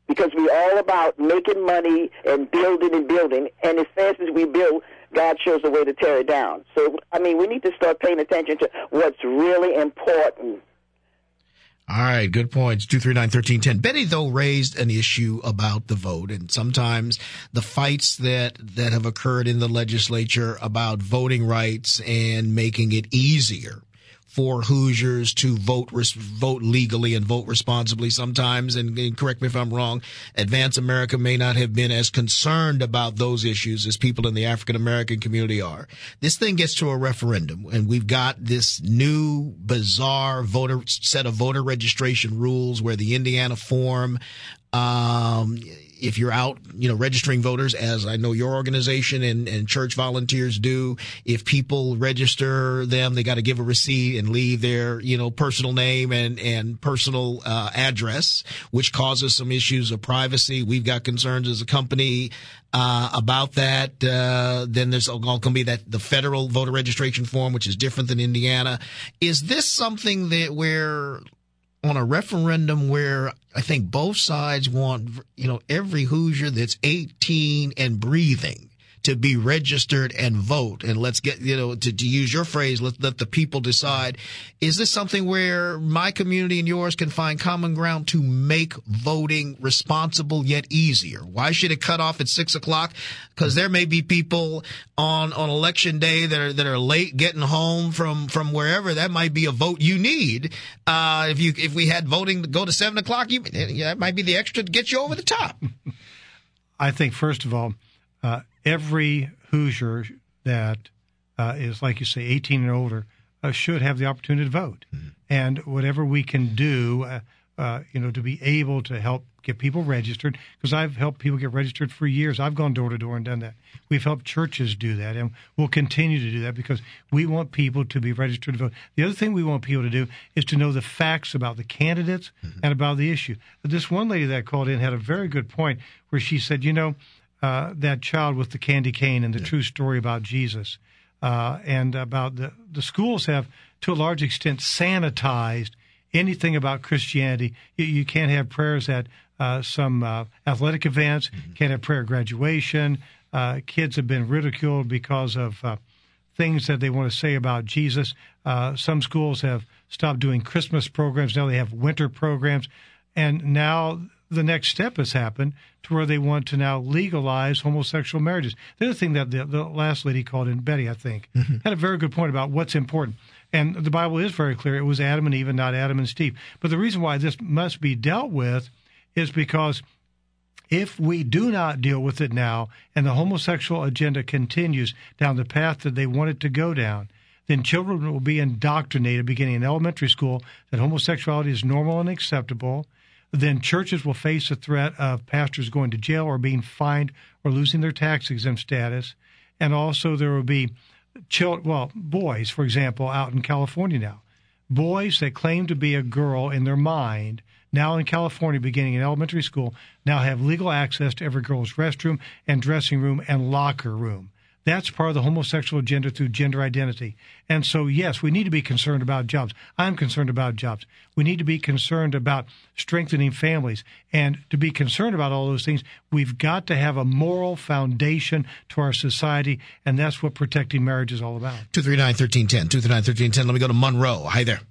Speaker 6: because we're all about making money and building and building, and as fast as we build, God shows the way to tear it down. So, I mean, we need to start paying attention to what's really important.
Speaker 1: All right, good points. two three nine, one three one zero. Betty, though, raised an issue about the vote, and sometimes the fights that, that have occurred in the legislature about voting rights and making it easier for Hoosiers to vote vote legally and vote responsibly sometimes, and, and correct me if I'm wrong, Advance America may not have been as concerned about those issues as people in the African-American community are. This thing gets to a referendum, and we've got this new bizarre voter set of voter registration rules where the Indiana form, um, if you're out, you know, registering voters, as I know your organization and, and church volunteers do, if people register them, they got to give a receipt and leave their, you know, personal name and, and personal uh, address, which causes some issues of privacy. We've got concerns as a company uh, about that. Uh, then there's all going to be that the federal voter registration form, which is different than Indiana. Is this something that where on a referendum where I think both sides want, you know, every Hoosier that's eighteen and breathing to be registered and vote, and let's get, you know, to, to use your phrase, let, let the people decide. Is this something where my community and yours can find common ground to make voting responsible yet easier? Why should it cut off at six o'clock? Because there may be people on, on election day that are, that are late getting home from, from wherever. That might be a vote you need. Uh, if you, if we had voting to go to seven o'clock, you, that might be the extra to get you over the top.
Speaker 2: I think, first of all, uh, every Hoosier that uh, is, like you say, eighteen and older uh, should have the opportunity to vote. Mm-hmm. And whatever we can do, uh, uh, you know, to be able to help get people registered, because I've helped people get registered for years. I've gone door to door and done that. We've helped churches do that, and we'll continue to do that because we want people to be registered to vote. The other thing we want people to do is to know the facts about the candidates mm-hmm. and about the issue. This one lady that called in had a very good point where she said, you know, Uh, that child with the candy cane and the yeah. true story about Jesus, uh, and about the, the schools have, to a large extent, sanitized anything about Christianity. You, you can't have prayers at uh, some uh, athletic events, mm-hmm. can't have prayer at graduation. Uh, kids have been ridiculed because of uh, things that they want to say about Jesus. Uh, some schools have stopped doing Christmas programs. Now they have winter programs. And now the next step has happened to where they want to now legalize homosexual marriages. The other thing that the, the last lady called in, Betty, I think, mm-hmm. had a very good point about what's important. And the Bible is very clear. It was Adam and Eve and not Adam and Steve. But the reason why this must be dealt with is because if we do not deal with it now and the homosexual agenda continues down the path that they want it to go down, then children will be indoctrinated beginning in elementary school that homosexuality is normal and acceptable. Then churches will face the threat of pastors going to jail or being fined or losing their tax-exempt status. And also there will be, children, well, boys, for example, out in California now. Boys that claim to be a girl in their mind, now in California, beginning in elementary school, now have legal access to every girl's restroom and dressing room and locker room. That's part of the homosexual agenda through gender identity. And so, yes, we need to be concerned about jobs. I'm concerned about jobs. We need to be concerned about strengthening families. And to be concerned about all those things, we've got to have a moral foundation to our society, and that's what protecting marriage is all about.
Speaker 1: two three nine, one three one zero. two three nine, one three one zero. Let me go to Monroe. Hi there.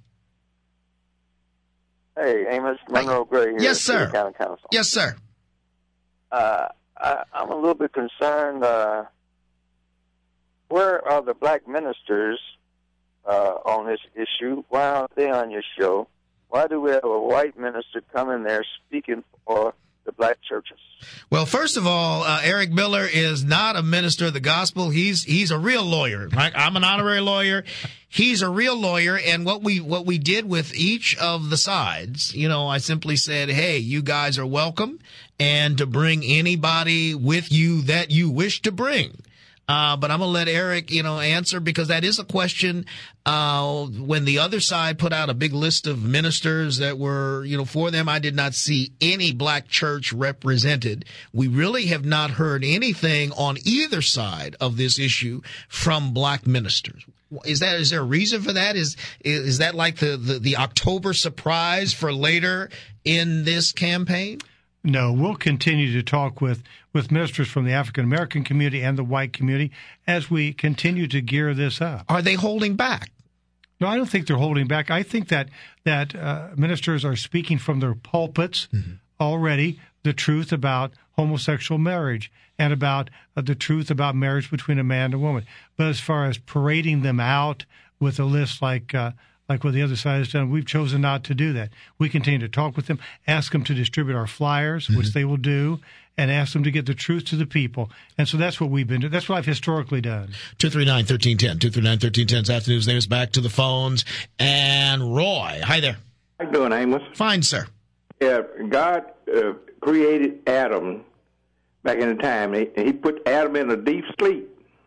Speaker 11: Hey, Amos. Monroe Gray here.
Speaker 1: Yes, sir.
Speaker 11: County Council.
Speaker 1: Yes, sir.
Speaker 11: Uh, I, I'm a little bit concerned. Uh, Where are the black ministers uh, on this issue? Why aren't they on your show? Why do we have a white minister come in there speaking for the black churches?
Speaker 1: Well, first of all, uh, Eric Miller is not a minister of the gospel. He's he's a real lawyer. Right? I'm an honorary lawyer. He's a real lawyer, and what we what we did with each of the sides, you know, I simply said, hey, you guys are welcome, and to bring anybody with you that you wish to bring. Uh, but I'm going to let Eric, you know, answer, because that is a question. Uh, when the other side put out a big list of ministers that were, you know, for them, I did not see any black church represented. We really have not heard anything on either side of this issue from black ministers. Is that, is there a reason for that? Is, is that like the, the, the October surprise for later in this campaign?
Speaker 2: No, we'll continue to talk with, with ministers from the African American community and the white community as we continue to gear this up.
Speaker 1: Are they holding back?
Speaker 2: No, I don't think they're holding back. I think that that uh, ministers are speaking from their pulpits mm-hmm. already the truth about homosexual marriage and about uh, the truth about marriage between a man and a woman. But as far as parading them out with a list like uh, like what the other side has done, we've chosen not to do that. We continue to talk with them, ask them to distribute our flyers, mm-hmm. which they will do, and ask them to get the truth to the people. And so that's what we've been doing. That's what I've historically done.
Speaker 1: two three nine, one three one zero. two three nine, one three one zero. This afternoon's name is back to the phones. And Roy, hi there.
Speaker 12: How you doing, Amos?
Speaker 1: Fine, sir.
Speaker 12: Yeah, God uh, created Adam back in the time, and he put Adam in a deep sleep.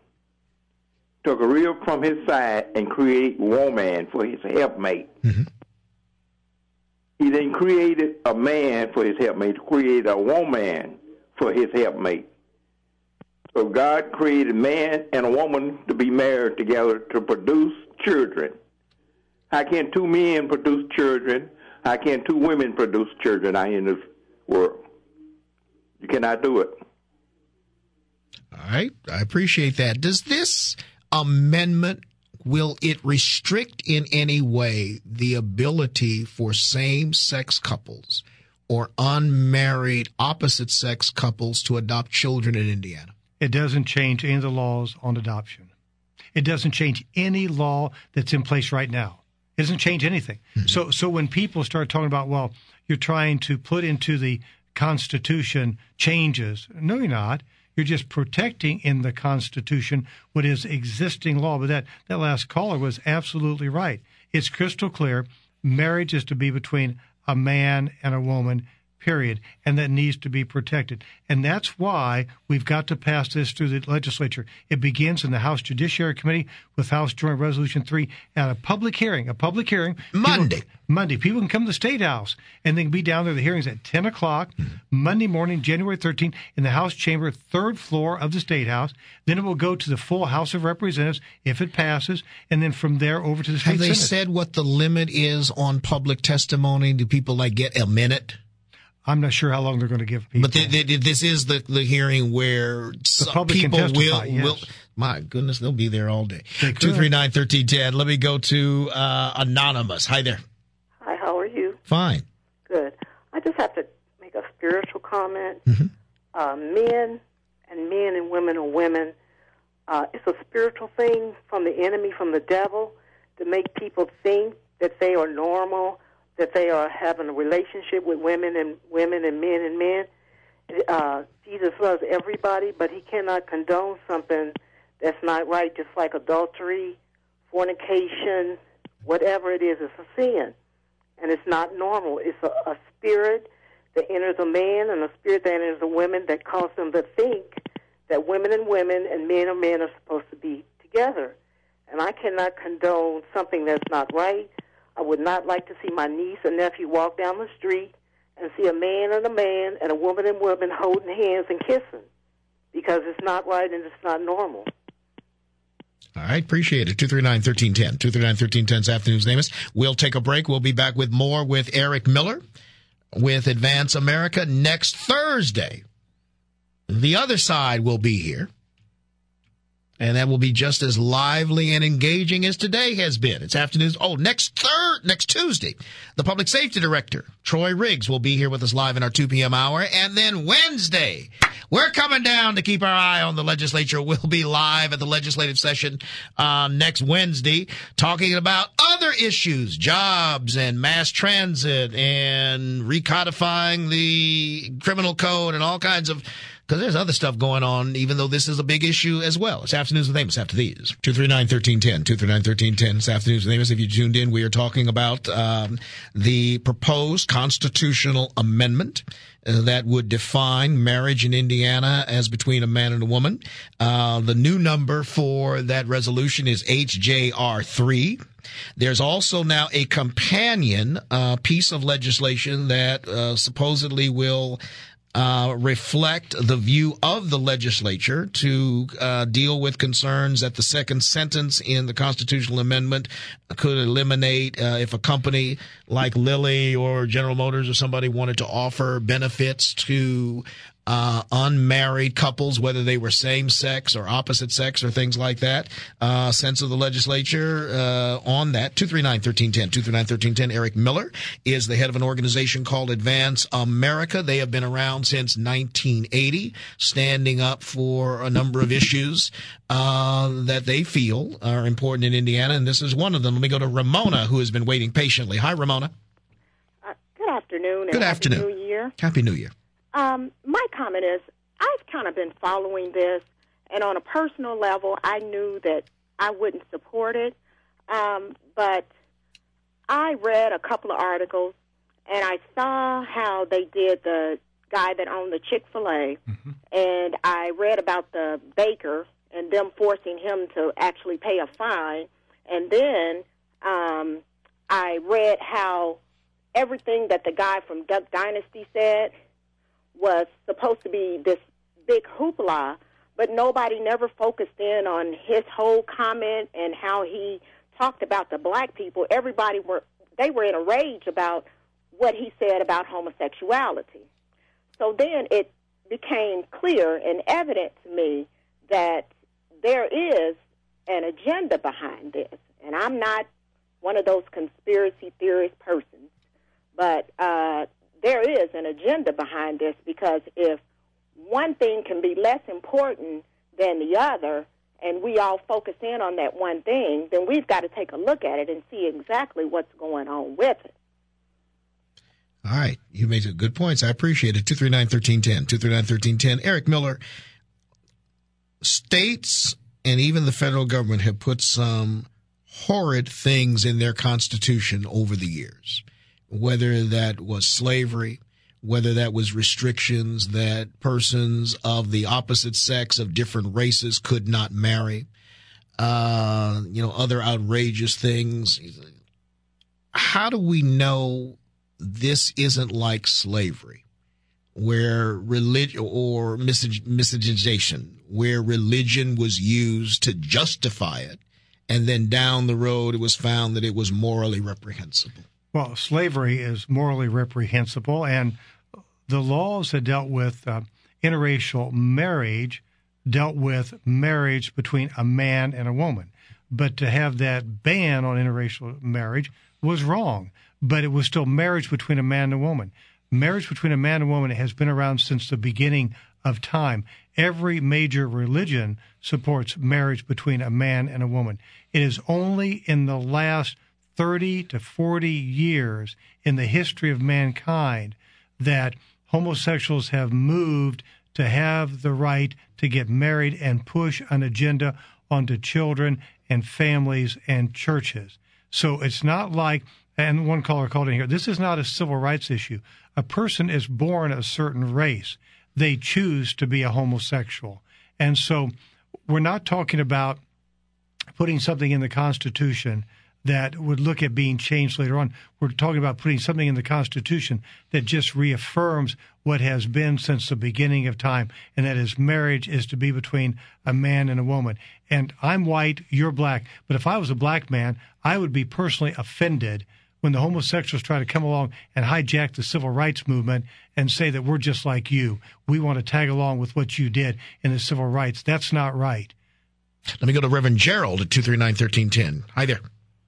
Speaker 12: Took a rib from his side and created woman for his helpmate. Mm-hmm. He then created a man for his helpmate, created a woman for his helpmate. So God created man and a woman to be married together to produce children. How can two men produce children? How can two women produce children out in this world? You cannot do it.
Speaker 1: All right. I appreciate that. Does this amendment, will it restrict in any way the ability for same-sex couples or unmarried opposite-sex couples to adopt children in Indiana?
Speaker 2: It doesn't change any of the laws on adoption. It doesn't change any law that's in place right now. It doesn't change anything. Mm-hmm. So, so when people start talking about, well, you're trying to put into the Constitution changes, no, you're not. You're just protecting in the Constitution what is existing law. But that, that last caller was absolutely right. It's crystal clear. Marriage is to be between a man and a woman, period, and that needs to be protected. And that's why we've got to pass this through the legislature. It begins in the House Judiciary Committee with House Joint Resolution three at a public hearing, a public hearing.
Speaker 1: Monday.
Speaker 2: People, Monday. People can come to the State House, and they can be down there. The hearing's at ten o'clock, mm-hmm. Monday morning, January thirteenth, in the House chamber, third floor of the State House. Then it will go to the full House of Representatives if it passes, and then from there over to the State
Speaker 1: Have they
Speaker 2: Senate.
Speaker 1: said what the limit is on public testimony? Do people like get a minute?
Speaker 2: I'm not sure how long they're going to give people.
Speaker 1: But they, they, this is the, the hearing where
Speaker 2: the public
Speaker 1: people
Speaker 2: can testify,
Speaker 1: will,
Speaker 2: yes.
Speaker 1: will. My goodness, they'll be there all day. two three nine, one three one zero. Let me go to uh, Anonymous. Hi there.
Speaker 13: Hi, how are you?
Speaker 1: Fine.
Speaker 13: Good. I just have to make a spiritual comment.
Speaker 1: Mm-hmm.
Speaker 13: Uh, men and men and women are women. Uh, it's a spiritual thing from the enemy, from the devil, to make people think that they are normal, that they are having a relationship with women and women and men and men. Uh, Jesus loves everybody, but he cannot condone something that's not right, just like adultery, fornication, whatever it is, it's a sin. And it's not normal. It's a, a spirit that enters a man and a spirit that enters a woman that causes them to think that women and women and men and men are supposed to be together. And I cannot condone something that's not right. I would not like to see my niece and nephew walk down the street and see a man and a man and a woman and woman holding hands and kissing, because it's not right and it's not normal.
Speaker 1: All right, appreciate it. two three nine, one three one zero. two three nine, one three one zero, this afternoon's name is. We'll take a break. We'll be back with more with Eric Miller with Advance America next Thursday. The other side will be here. And that will be just as lively and engaging as today has been. It's afternoons. Oh, next third, next Tuesday, the Public Safety Director, Troy Riggs, will be here with us live in our two p.m. hour. And then Wednesday, we're coming down to keep our eye on the legislature. We'll be live at the legislative session uh, next Wednesday, talking about other issues, jobs and mass transit and recodifying the criminal code and all kinds of, because there's other stuff going on, even though this is a big issue as well. It's Afternoons with Amos after these. two three nine, one three one zero. two three nine, one three one zero. It's Afternoons with Amos. If you tuned in, we are talking about um, the proposed constitutional amendment uh, that would define marriage in Indiana as between a man and a woman. Uh, the new number for that resolution is H J R three. There's also now a companion uh, piece of legislation that uh, supposedly will uh, reflect the view of the legislature to uh, deal with concerns that the second sentence in the constitutional amendment could eliminate uh, if a company like Lilly or General Motors or somebody wanted to offer benefits to Uh, unmarried couples, whether they were same sex or opposite sex or things like that. Uh, sense of the legislature uh, on that. two three nine, one three one zero. two three nine, one three one zero. Eric Miller is the head of an organization called Advance America. They have been around since nineteen eighty, standing up for a number of issues uh, that they feel are important in Indiana, and this is one of them. Let me go to Ramona, who has been waiting patiently. Hi, Ramona.
Speaker 14: Uh, good afternoon. And
Speaker 1: Good
Speaker 14: Happy
Speaker 1: afternoon.
Speaker 14: New Year.
Speaker 1: Happy New Year.
Speaker 14: Um, my comment is, I've kind of been following this, and on a personal level, I knew that I wouldn't support it, um, but I read a couple of articles, and I saw how they did the guy that owned the Chick-fil-A, mm-hmm. and I read about the baker and them forcing him to actually pay a fine, and then um, I read how everything that the guy from Duck Dynasty said was supposed to be this big hoopla, but nobody never focused in on his whole comment and how he talked about the black people. Everybody were, they were in a rage about what he said about homosexuality. So then it became clear and evident to me that there is an agenda behind this. And I'm not one of those conspiracy theorist persons, but uh, there is an agenda behind this, because if one thing can be less important than the other and we all focus in on that one thing, then we've got to take a look at it and see exactly what's going on with it.
Speaker 1: All right. You made some good points. I appreciate it. two three nine, one three one zero. two three nine, one three one zero. Eric Miller, states and even the federal government have put some horrid things in their constitution over the years, whether that was slavery, whether that was restrictions that persons of the opposite sex of different races could not marry, uh, you know, other outrageous things. How do we know this isn't like slavery, where religion or miscegenation, where religion was used to justify it, and then down the road it was found that it was morally reprehensible?
Speaker 2: Well, slavery is morally reprehensible, and the laws that dealt with uh, interracial marriage dealt with marriage between a man and a woman. But to have that ban on interracial marriage was wrong, but it was still marriage between a man and a woman. Marriage between a man and a woman has been around since the beginning of time. Every major religion supports marriage between a man and a woman. It is only in the last thirty to forty years in the history of mankind that homosexuals have moved to have the right to get married and push an agenda onto children and families and churches. So it's not like, and one caller called in here, this is not a civil rights issue. A person is born a certain race. They choose to be a homosexual. And so we're not talking about putting something in the Constitution that would look at being changed later on. We're talking about putting something in the Constitution that just reaffirms what has been since the beginning of time, and that is marriage is to be between a man and a woman. And I'm white, you're black, but if I was a black man, I would be personally offended when the homosexuals try to come along and hijack the civil rights movement and say that we're just like you. We want to tag along with what you did in the civil rights. That's not right.
Speaker 1: Let me go to Reverend Gerald at two three nine, one three one zero. Hi there.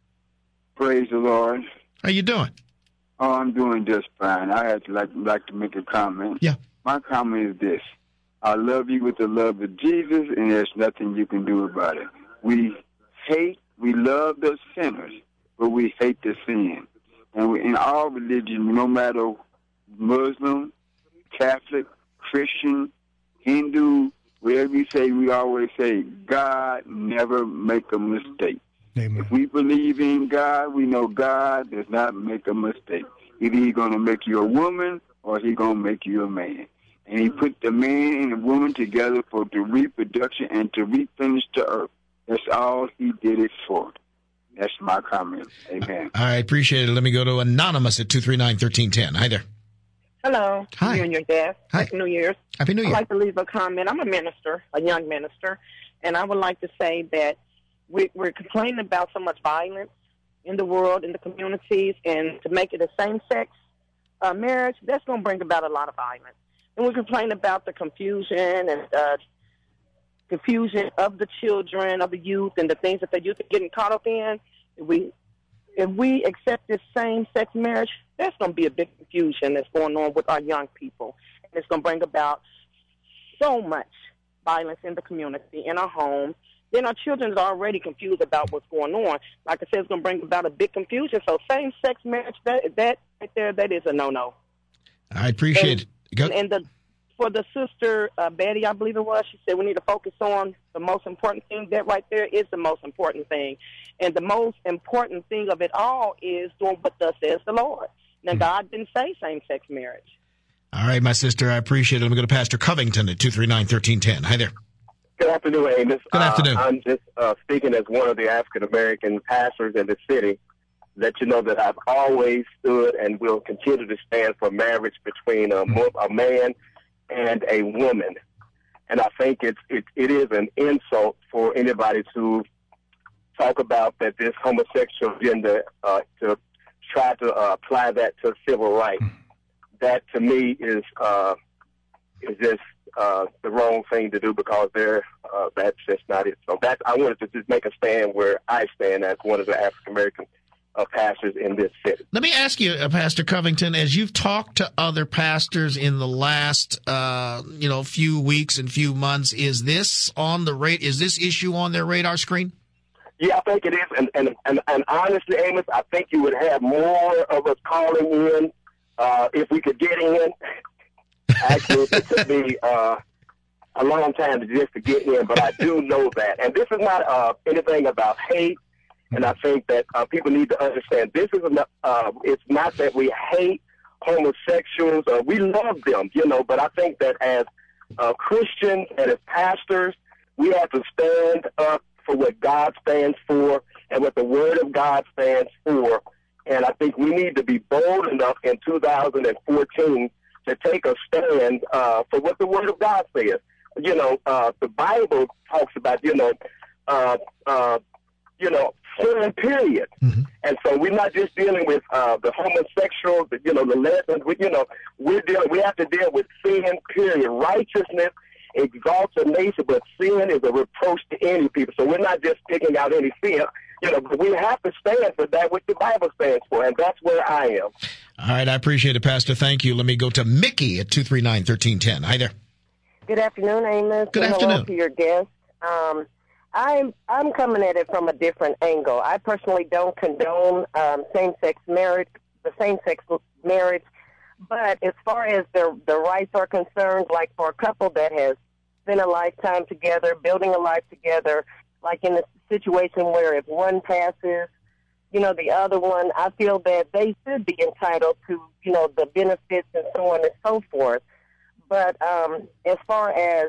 Speaker 15: Praise the Lord.
Speaker 1: How you doing?
Speaker 15: Oh, I'm doing just fine. I had to like like to make a comment.
Speaker 1: Yeah.
Speaker 15: My comment is this: I love you with the love of Jesus, and there's nothing you can do about it. We hate, we love the sinners, but we hate the sin. And we, in our religion, no matter Muslim, Catholic, Christian, Hindu, wherever you say, we always say, God never make a mistake.
Speaker 2: Amen.
Speaker 15: If we believe in God, we know God does not make a mistake. Either he's going to make you a woman or he's going to make you a man. And he put the man and the woman together for the reproduction and to replenish the earth. That's all he did it for. That's my comment. Amen.
Speaker 1: I appreciate it. Let me go to Anonymous at two three nine, one three one zero. Hi there.
Speaker 16: Hello.
Speaker 1: Hi.
Speaker 16: You and your guest.
Speaker 1: Hi.
Speaker 16: Happy New Year's.
Speaker 1: Happy New Year.
Speaker 16: I'd like to leave a comment. I'm a minister, a young minister, and I would like to say that we, we're complaining about so much violence in the world, in the communities, and to make it a same-sex uh, marriage, that's going to bring about a lot of violence. And we complain about the confusion and uh, confusion of the children, of the youth, and the things that the youth are getting caught up in. If we, if we accept this same-sex marriage, there's going to be a big confusion that's going on with our young people. And it's going to bring about so much violence in the community, in our homes. Then our children are already confused about what's going on. Like I said, it's going to bring about a big confusion. So same-sex marriage, that that right there, that is a no-no.
Speaker 1: I appreciate
Speaker 16: and,
Speaker 1: it. Go.
Speaker 16: And the for the sister, uh, Betty, I believe it was, she said we need to focus on the most important thing. That right there is the most important thing. And the most important thing of it all is doing what thus says the Lord. Now, mm-hmm. God didn't say same-sex marriage.
Speaker 1: All right, my sister, I appreciate it. Let me go to Pastor Covington at two three nine, one three one zero. Hi there.
Speaker 17: Good afternoon, Amos.
Speaker 1: Good afternoon.
Speaker 17: Uh, I'm just uh, speaking as one of the African-American pastors in the city. Let you know that I've always stood and will continue to stand for marriage between a, a man and a woman. And I think it's, it, it is an insult for anybody to talk about that this homosexual agenda, uh, to try to uh, apply that to civil rights. That, to me, is uh, is just uh, the wrong thing to do because they're, uh, that's just not it. So that I wanted to just make a stand where I stand as one of the African-American uh, pastors in this city.
Speaker 1: Let me ask you, uh, Pastor Covington, as you've talked to other pastors in the last, uh, you know, few weeks and few months, is this on the rate? Is this issue on their radar screen?
Speaker 17: Yeah, I think it is. And, and, and, and honestly, Amos, I think you would have more of us calling in uh, if we could get in. Actually, it took me uh, a long time to just to get in, but I do know that. And this is not uh, anything about hate, and I think that uh, people need to understand this is not, uh, it's not that we hate homosexuals. Uh, we love them, you know, but I think that as uh, Christians and as pastors, we have to stand up for what God stands for and what the Word of God stands for. And I think we need to be bold enough in two thousand fourteen to take a stand uh, for what the Word of God says. You know, uh, the Bible talks about, you know, uh, uh, you know, sin, period. Mm-hmm. And so we're not just dealing with uh, the homosexuals, the, you know, the lesbians. We, you know, we're dealing. We have to deal with sin, period. Righteousness exalts a nation, but sin is a reproach to any people. So we're not just picking out any sin. You know, but we have to stand for that which the Bible stands for, and that's where I am.
Speaker 1: All right, I appreciate it, Pastor. Thank you. Let me go to Mickey at two three nine, one three one zero. Hi there.
Speaker 18: Good afternoon, Amos.
Speaker 1: Good
Speaker 18: and
Speaker 1: afternoon.
Speaker 18: Hello to your guest. Um, I'm I'm coming at it from a different angle. I personally don't condone um, same-sex marriage, the same-sex marriage, but as far as the the rights are concerned, like for a couple that has spent a lifetime together, building a life together, like in a situation where if one passes, you know, the other one, I feel that they should be entitled to, you know, the benefits and so on and so forth. But um, as far as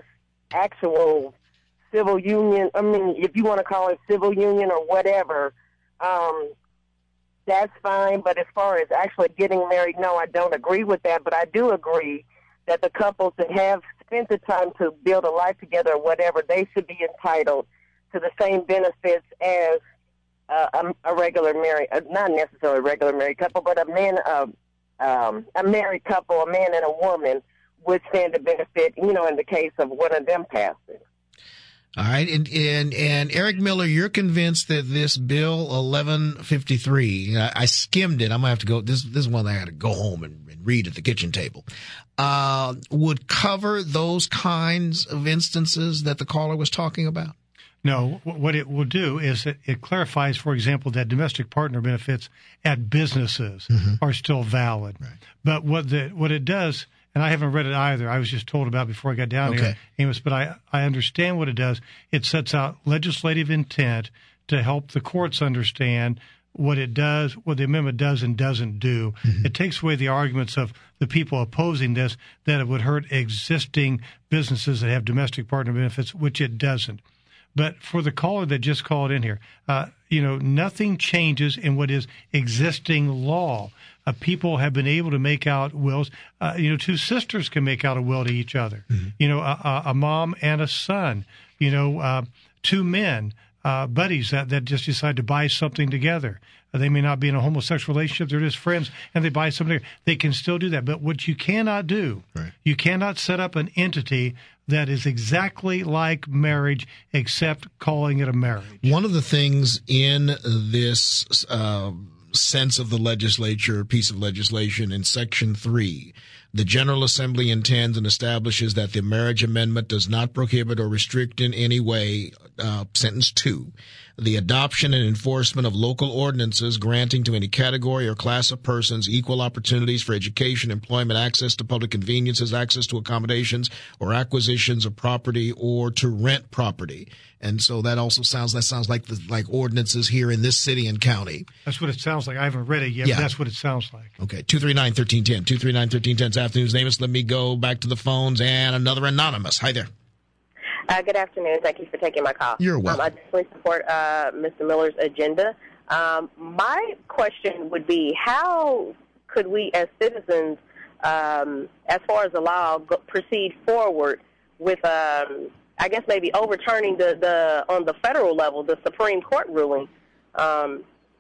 Speaker 18: actual civil union, I mean, if you want to call it civil union or whatever, um, that's fine. But as far as actually getting married, no, I don't agree with that. But I do agree that the couples that have spent the time to build a life together or whatever, they should be entitled to the same benefits as uh, a, a regular married, uh, not necessarily a regular married couple, but a man, uh, um, a married couple, a man and a woman would stand to benefit, you know, in the case of one of them passing.
Speaker 1: All right, and, and and Eric Miller, you're convinced that this bill eleven fifty-three, I, I skimmed it. I'm gonna have to go. This this is one I had to go home and, and read at the kitchen table. Uh, would cover those kinds of instances that the caller was talking about.
Speaker 2: No, what it will do is it, it clarifies, for example, that domestic partner benefits at businesses mm-hmm. are still valid. Right. But what the what it does. And I haven't read it either. I was just told about it before I got down
Speaker 1: okay.
Speaker 2: here, Amos. But I, I understand what it does. It sets out legislative intent to help the courts understand what it does, what the amendment does and doesn't do. Mm-hmm. It takes away the arguments of the people opposing this that it would hurt existing businesses that have domestic partner benefits, which it doesn't. But for the caller that just called in here, uh, you know, nothing changes in what is existing law. Uh, people have been able to make out wills. Uh, you know, two sisters can make out a will to each other. Mm-hmm. You know, a, a mom and a son. You know, uh, two men, uh, buddies that, that just decide to buy something together. Uh, they may not be in a homosexual relationship. They're just friends, and they buy something. They can still do that. But what you cannot do, right. you cannot set up an entity that is exactly like marriage, except calling it a marriage.
Speaker 1: One of the things in this uh, sense of the legislature, piece of legislation in Section three, the General Assembly intends and establishes that the marriage amendment does not prohibit or restrict in any way, uh, sentence two, the adoption and enforcement of local ordinances granting to any category or class of persons equal opportunities for education, employment, access to public conveniences, access to accommodations, or acquisitions of property, or to rent property. And so that also sounds that sounds like the like ordinances here in this city and county.
Speaker 2: That's what it sounds like. I haven't read it yet, yeah. but that's what it sounds like.
Speaker 1: Okay, two three nine, one three one zero. two three nine, one three one zero is afternoon's Amos. Let me go back to the phones and another anonymous. Hi there.
Speaker 19: Uh, good afternoon. Thank you for taking my call.
Speaker 1: You're welcome.
Speaker 19: Um, I definitely support uh, Mister Miller's agenda. Um, my question would be, how could we as citizens, um, as far as the law, go, proceed forward with, um, I guess, maybe overturning the, the on the federal level, the Supreme Court ruling, um,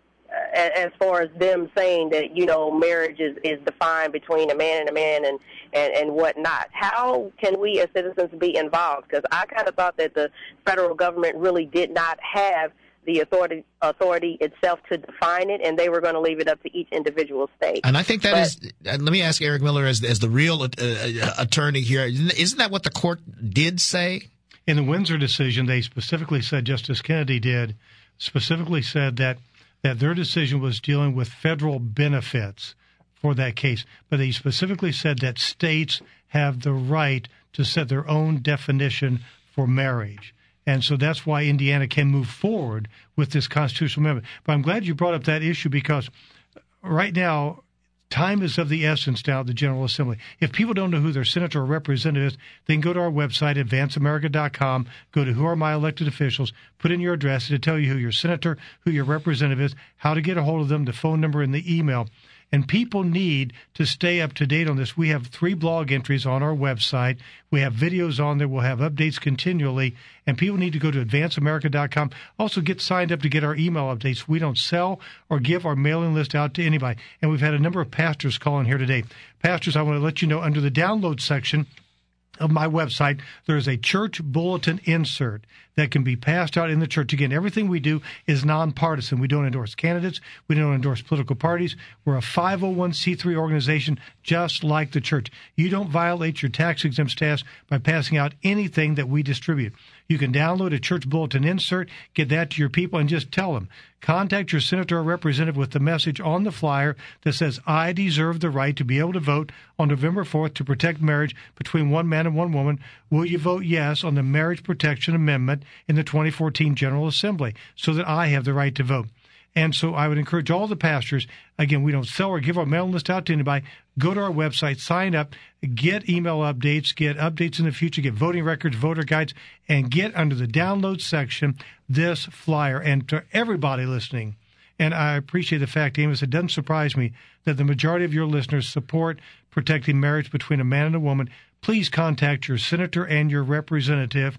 Speaker 19: as far as them saying that, you know, marriage is, is defined between a man and a man and, and, and whatnot. How can we as citizens be involved? Because I kind of thought that the federal government really did not have the authority authority itself to define it, and they were going to leave it up to each individual state.
Speaker 1: And I think that
Speaker 19: but,
Speaker 1: is, let me ask Eric Miller as, as the real uh, uh, attorney here, isn't that what the court did say?
Speaker 2: In the Windsor decision, they specifically said, Justice Kennedy did, specifically said that that their decision was dealing with federal benefits for that case. But they specifically said that states have the right to set their own definition for marriage. And so that's why Indiana can move forward with this constitutional amendment. But I'm glad you brought up that issue, because right now, time is of the essence down at the General Assembly. If people don't know who their senator or representative is, they can go to our website, advance america dot com, go to Who Are My Elected Officials, put in your address to tell you who your senator, who your representative is, how to get a hold of them, the phone number, and the email. And people need to stay up to date on this. We have three blog entries on our website. We have videos on there. We'll have updates continually. And people need to go to advance america dot com. Also, get signed up to get our email updates. We don't sell or give our mailing list out to anybody. And we've had a number of pastors call in here today. Pastors, I want to let you know, under the download section of my website, there is a church bulletin insert that can be passed out in the church. Again, everything we do is nonpartisan. We don't endorse candidates. We don't endorse political parties. We're a five oh one c three organization, just like the church. You don't violate your tax-exempt status by passing out anything that we distribute. You can download a church bulletin insert, get that to your people, and just tell them, contact your senator or representative with the message on the flyer that says, I deserve the right to be able to vote on November fourth to protect marriage between one man and one woman. Will you vote yes on the Marriage Protection Amendment in the twenty fourteen General Assembly so that I have the right to vote? And so I would encourage all the pastors, again, we don't sell or give our mailing list out to anybody. Go to our website, sign up, get email updates, get updates in the future, get voting records, voter guides, and get under the download section this flyer. And to everybody listening, and I appreciate the fact, Amos, it doesn't surprise me that the majority of your listeners support protecting marriage between a man and a woman. Please contact your senator and your representative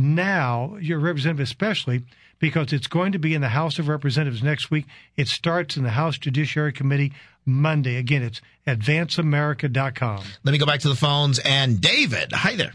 Speaker 2: now, your representative especially, because it's going to be in the House of Representatives next week. It starts in the House Judiciary Committee Monday. Again, it's advance america dot com.
Speaker 1: Let me go back to the phones. And David, hi there.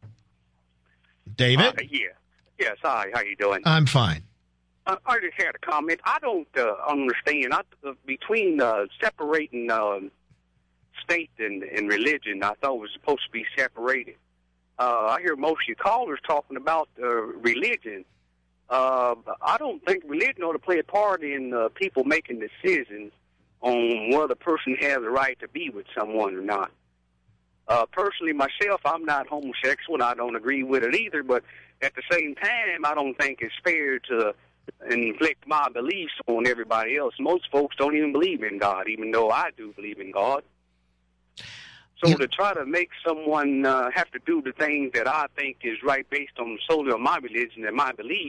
Speaker 1: David?
Speaker 20: Uh, yeah. Yes, hi. How you doing?
Speaker 1: I'm fine.
Speaker 20: Uh, I just had a comment. I don't uh, understand. I, uh, between uh, separating uh, state and, and religion, I thought it was supposed to be separated. Uh, I hear most of your callers talking about uh, religion. Uh, I don't think religion ought to play a part in uh, people making decisions on whether a person has the right to be with someone or not. Uh, personally, myself, I'm not homosexual, and I don't agree with it either, but at the same time, I don't think it's fair to inflict my beliefs on everybody else. Most folks don't even believe in God, even though I do believe in God. So to try to make someone uh, have to do the things that I think is right based on solely on my religion and my belief,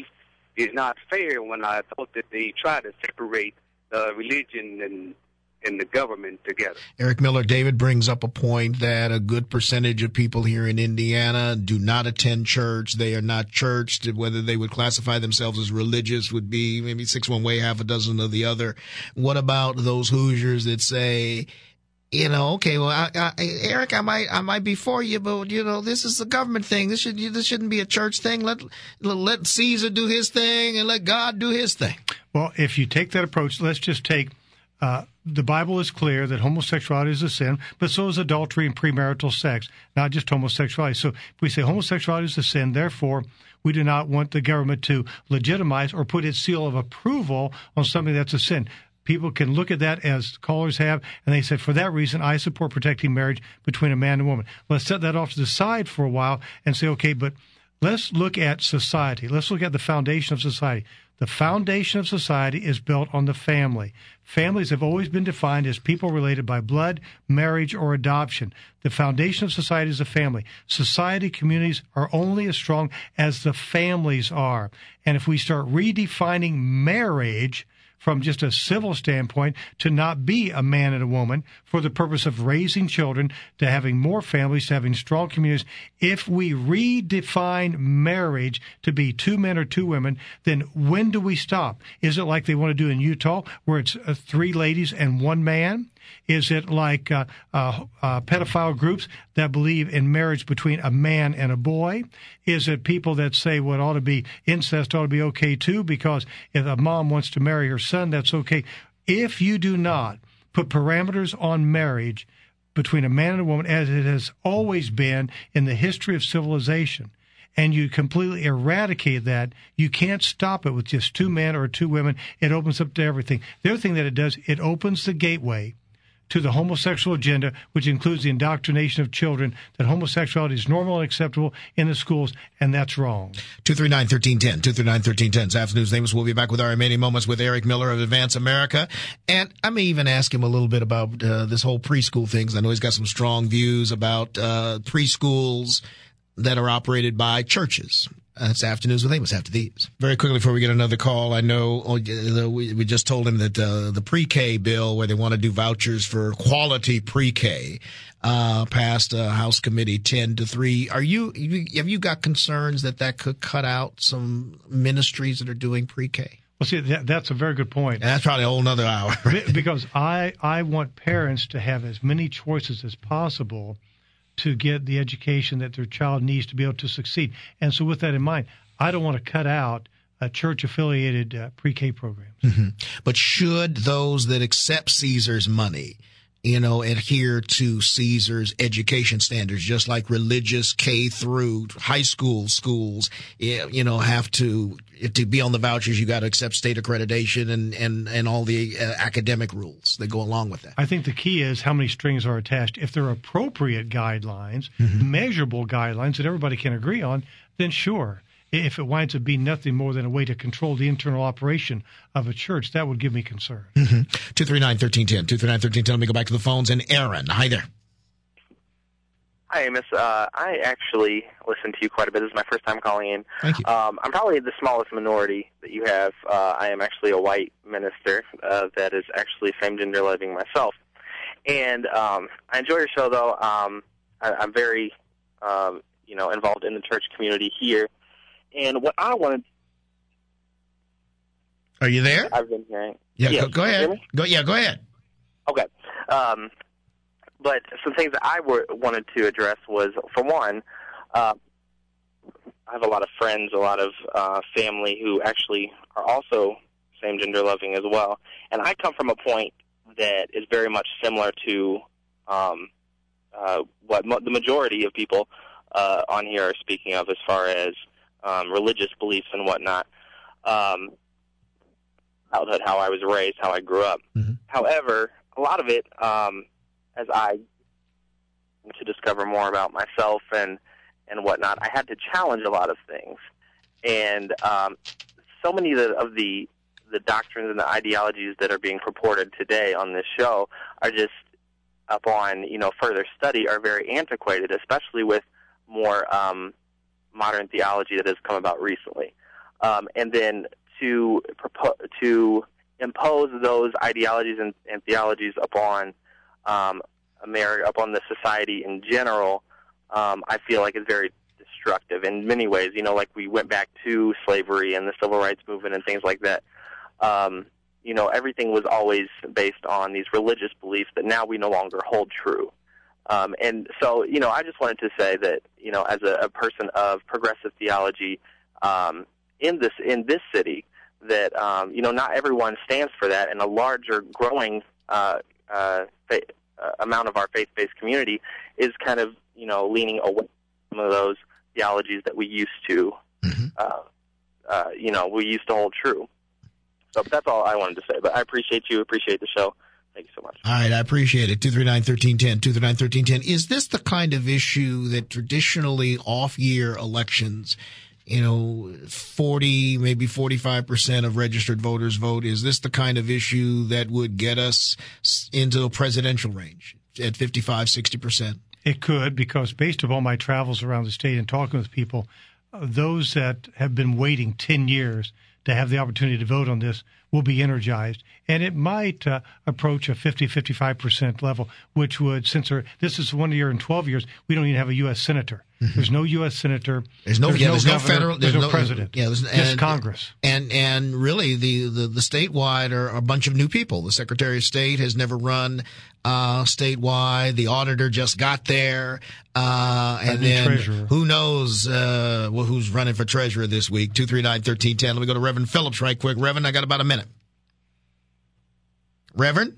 Speaker 20: is not fair when I thought that they try to separate uh, religion and and the government together.
Speaker 1: Eric Miller, David brings up a point that a good percentage of people here in Indiana do not attend church. They are not churched. Whether they would classify themselves as religious would be maybe six one way, half a dozen of the other. What about those Hoosiers that say, you know, okay, well, I, I, Eric, I might, I might be for you, but you know, this is a government thing. This should, this shouldn't be a church thing. Let, let Caesar do his thing and let God do his thing.
Speaker 2: Well, if you take that approach, let's just take, uh, the Bible is clear that homosexuality is a sin, but so is adultery and premarital sex, not just homosexuality. So if we say homosexuality is a sin, therefore we do not want the government to legitimize or put its seal of approval on something that's a sin. People can look at that, as callers have, and they said, for that reason, I support protecting marriage between a man and woman. Let's set that off to the side for a while and say, okay, but let's look at society. Let's look at the foundation of society. The foundation of society is built on the family. Families have always been defined as people related by blood, marriage, or adoption. The foundation of society is a family. Society, communities are only as strong as the families are. And if we start redefining marriage from just a civil standpoint to not be a man and a woman for the purpose of raising children, to having more families, to having strong communities. If we redefine marriage to be two men or two women, then when do we stop? Is it like they want to do in Utah, where it's uh, three ladies and one man? Is it like uh, uh, uh, pedophile groups that believe in marriage between a man and a boy? Is it people that say what ought to be incest ought to be okay too, because if a mom wants to marry her son, that's okay? If you do not put parameters on marriage between a man and a woman, as it has always been in the history of civilization, and you completely eradicate that, you can't stop it with just two men or two women. It opens up to everything. The other thing that it does, it opens the gateway to the homosexual agenda, which includes the indoctrination of children that homosexuality is normal and acceptable in the schools, and that's wrong.
Speaker 1: two three nine, one three one zero, two three nine, one three one zero. This afternoon's Amos. We'll be back with our remaining moments with Eric Miller of Advance America. And I may even ask him a little bit about uh, this whole preschool thing, because I know he's got some strong views about uh, preschools that are operated by churches. Uh, it's Afternoons with Amos after these. Very quickly before we get another call, I know oh, we, we just told him that uh, the pre-K bill, where they want to do vouchers for quality pre-K, uh, passed uh, House Committee ten to three. Are you, you have you got concerns that that could cut out some ministries that are doing pre-K?
Speaker 2: Well, see, that, that's a very good point.
Speaker 1: And that's probably a whole nother hour.
Speaker 2: Because I, I want parents to have as many choices as possible to get the education that their child needs to be able to succeed. And so with that in mind, I don't want to cut out uh, church-affiliated uh, pre-K programs.
Speaker 1: Mm-hmm. But should those that accept Caesar's money, you know, adhere to Caesar's education standards, just like religious K through high school schools, you know, have to, to be on the vouchers, you got to accept state accreditation and, and, and all the uh, academic rules that go along with that.
Speaker 2: I think the key is how many strings are attached. If they're appropriate guidelines, mm-hmm. measurable guidelines that everybody can agree on, then sure. If it winds up being nothing more than a way to control the internal operation of a church, that would give me concern.
Speaker 1: Mm-hmm. two three nine, one three one zero. two three nine, one three one zero. Let me go back to the phones. And Aaron, hi there.
Speaker 21: Hi, Amos. Uh, I actually listen to you quite a bit. This is my first time calling in.
Speaker 1: Thank you.
Speaker 21: Um, I'm probably the smallest minority that you have. Uh, I am actually a white minister uh, that is actually same-gender living myself. And um, I enjoy your show, though. Um, I, I'm very, um, you know, involved in the church community here. And what I wanted...
Speaker 1: Are you there?
Speaker 21: I've been hearing.
Speaker 1: Yeah,
Speaker 21: yes.
Speaker 1: go, go ahead. Go, yeah, go ahead.
Speaker 21: Okay. Um, but some things that I were, wanted to address was, for one, uh, I have a lot of friends, a lot of uh, family who actually are also same-gender loving as well. And I come from a point that is very much similar to um, uh, what mo- the majority of people uh, on here are speaking of as far as Um, religious beliefs and whatnot, um, childhood, how I was raised, how I grew up.
Speaker 1: Mm-hmm.
Speaker 21: However, a lot of it, um, as I to discover more about myself and, and whatnot, I had to challenge a lot of things. And um, so many of the, of the the doctrines and the ideologies that are being purported today on this show are just, upon you know further study, are very antiquated, especially with more um, modern theology that has come about recently. um, and then to propo- to impose those ideologies and, and theologies upon um, America, upon the society in general, um, I feel like is very destructive in many ways. You know, like we went back to slavery and the civil rights movement and things like that. Um, you know, everything was always based on these religious beliefs that now we no longer hold true. Um, and so, you know, I just wanted to say that, you know, as a, a person of progressive theology um, in this in this city, that, um, you know, not everyone stands for that, and a larger growing uh, uh, fa- uh, amount of our faith-based community is kind of, you know, leaning away from some of those theologies that we used to, mm-hmm. uh, uh, you know, we used to hold true. So that's all I wanted to say. But I appreciate you, appreciate the show. Thank you so much.
Speaker 1: All right, I appreciate it. two three nine, one three one zero, two three nine, one three one zero. Is this the kind of issue that traditionally off-year elections, you know, forty, maybe forty-five percent of registered voters vote? Is this the kind of issue that would get us into a presidential range at fifty-five, sixty percent?
Speaker 2: It could, because based on all my travels around the state and talking with people, uh, those that have been waiting ten years to have the opportunity to vote on this will be energized. And it might uh, approach a fifty, fifty-five percent level, which would, since there, this is one year in twelve years, we don't even have a U S senator. Mm-hmm. There's no U S senator.
Speaker 1: There's no,
Speaker 2: there's
Speaker 1: yeah,
Speaker 2: no
Speaker 1: there's
Speaker 2: governor,
Speaker 1: no federal.
Speaker 2: There's,
Speaker 1: there's
Speaker 2: no, no president.
Speaker 1: Yeah, there's,
Speaker 2: just
Speaker 1: and,
Speaker 2: Congress.
Speaker 1: And and really, the, the, the statewide are a bunch of new people. The Secretary of State has never run uh, statewide. The auditor just got there. Uh, and then treasurer. Who knows uh, well, who's running for treasurer this week? two three nine, one three one zero. Let me go to Reverend Phillips right quick. Reverend, I got about a minute. Reverend?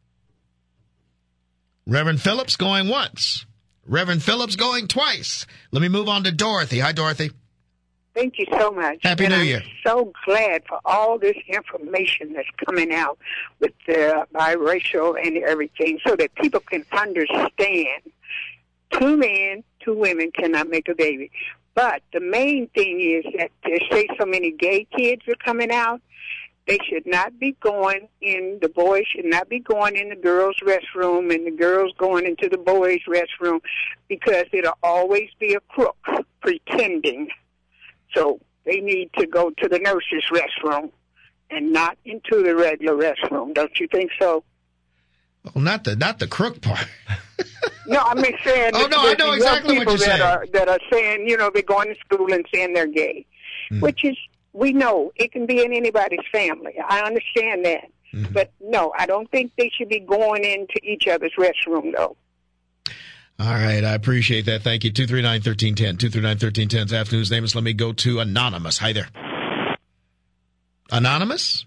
Speaker 1: Reverend Phillips going once. Reverend Phillips going twice. Let me move on to Dorothy. Hi, Dorothy.
Speaker 5: Thank you so much.
Speaker 1: Happy
Speaker 5: and
Speaker 1: New
Speaker 5: I'm
Speaker 1: Year.
Speaker 5: So glad for all this information that's coming out with the biracial and everything so that people can understand two men, two women cannot make a baby. But the main thing is that they say so many gay kids are coming out. They should not be going in, the boys should not be going in the girls' restroom and the girls going into the boys' restroom, because it'll always be a crook pretending. So they need to go to the nurse's restroom and not into the regular restroom. Don't you think so?
Speaker 1: Well, not the not the crook part.
Speaker 5: No, I mean saying.
Speaker 1: Oh no, I know exactly what you're
Speaker 5: that
Speaker 1: saying.
Speaker 5: Are, that are saying, you know, they're going to school and saying they're gay, mm. which is. We know it can be in anybody's family. I understand that. Mm-hmm. But, no, I don't think they should be going into each other's restroom, though.
Speaker 1: All right. I appreciate that. Thank you. two three nine, one three one zero. two three nine, one three one zero is afternoon's name. Let me go to Anonymous. Hi there. Anonymous?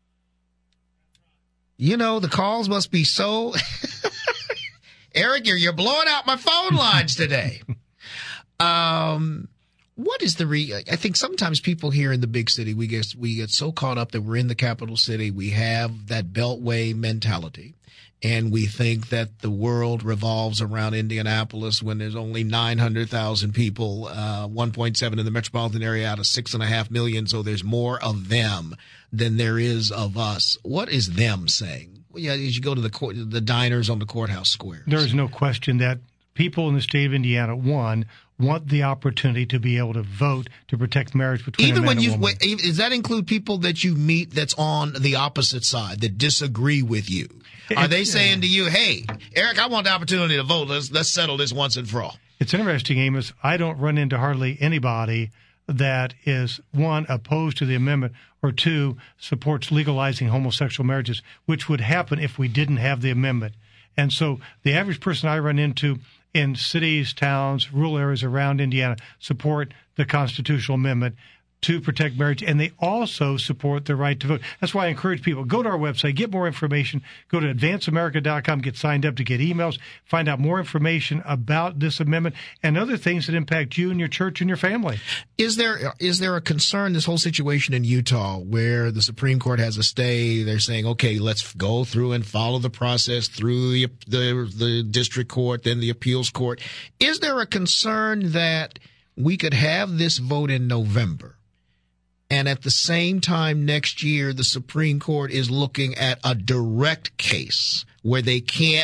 Speaker 1: You know, the calls must be so... Eric, you're, you're blowing out my phone lines today. Um... What is the re? I think sometimes people here in the big city, we get we get so caught up that we're in the capital city. We have that beltway mentality, and we think that the world revolves around Indianapolis when there's only nine hundred thousand people, uh, one point seven in the metropolitan area out of six and a half million. So there's more of them than there is of us. What is them saying? Well, yeah, as you go to the court, the diners on the courthouse square.
Speaker 2: There is no question that people in the state of Indiana, one, want the opportunity to be able to vote to protect marriage between
Speaker 1: even
Speaker 2: a man
Speaker 1: when
Speaker 2: and
Speaker 1: you
Speaker 2: woman.
Speaker 1: wait, does that include people that you meet that's on the opposite side that disagree with you? Are they saying to you, "Hey, Eric, I want the opportunity to vote. Let's let's settle this once and for all"?
Speaker 2: It's interesting, Amos. I don't run into hardly anybody that is, one, opposed to the amendment, or two, supports legalizing homosexual marriages, which would happen if we didn't have the amendment. And so the average person I run into in cities, towns, rural areas around Indiana support the constitutional amendment to protect marriage, and they also support the right to vote. That's why I encourage people, go to our website, get more information, go to advance america dot com, get signed up to get emails, find out more information about this amendment and other things that impact you and your church and your family.
Speaker 1: Is there is there a concern, this whole situation in Utah, where the Supreme Court has a stay? They're saying, okay, let's go through and follow the process through the the, the district court, then the appeals court. Is there a concern that we could have this vote in November, and at the same time next year, the Supreme Court is looking at a direct case where they can't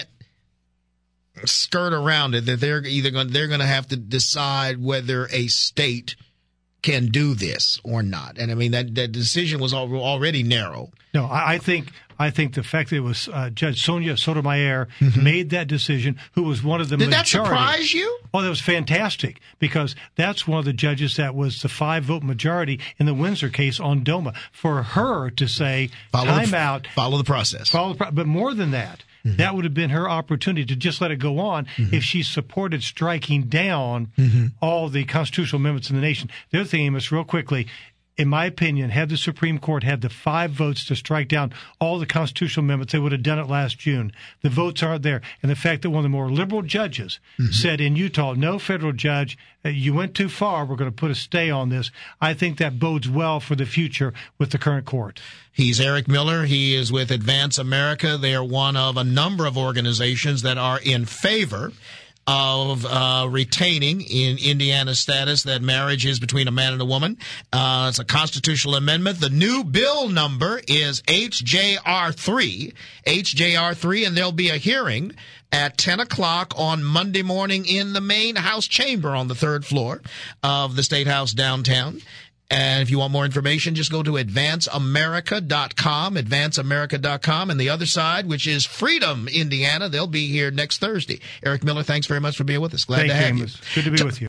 Speaker 1: skirt around it, that they're either going they're going to have to decide whether a state can do this or not. And I mean, that, that decision was al- already narrow.
Speaker 2: No, I, I think I think the fact that it was uh, Judge Sonia Sotomayor
Speaker 1: Mm-hmm.
Speaker 2: made that decision, who was one of the
Speaker 1: Did
Speaker 2: majority.
Speaker 1: that surprise you?
Speaker 2: Oh, that was fantastic, because that's one of the judges that was the five-vote majority in the Windsor case on DOMA. For her to say,
Speaker 1: Follow
Speaker 2: time
Speaker 1: the,
Speaker 2: out.
Speaker 1: Follow the process.
Speaker 2: Follow the pro- but more than that, mm-hmm. that would have been her opportunity to just let it go on mm-hmm. if she supported striking down mm-hmm. all the constitutional amendments in the nation. The other thing, Amos, real quickly, in my opinion, had the Supreme Court had the five votes to strike down all the constitutional amendments, they would have done it last June. The votes aren't there. And the fact that one of the more liberal judges mm-hmm. said in Utah, no, federal judge, you went too far, we're going to put a stay on this, I think that bodes well for the future with the current court.
Speaker 1: He's Eric Miller. He is with Advance America. They are one of a number of organizations that are in favor of uh, retaining in Indiana's status that marriage is between a man and a woman. Uh, it's a constitutional amendment. The new bill number is H J R three, H J R three, and there'll be a hearing at ten o'clock on Monday morning in the main House chamber on the third floor of the State House downtown. And if you want more information, just go to advance america dot com, advance america dot com. And the other side, which is Freedom Indiana, they'll be here next Thursday. Eric Miller, thanks very much for being with us. Glad
Speaker 2: Thank
Speaker 1: to have
Speaker 2: you.
Speaker 1: you.
Speaker 2: Amos. Good to be with you.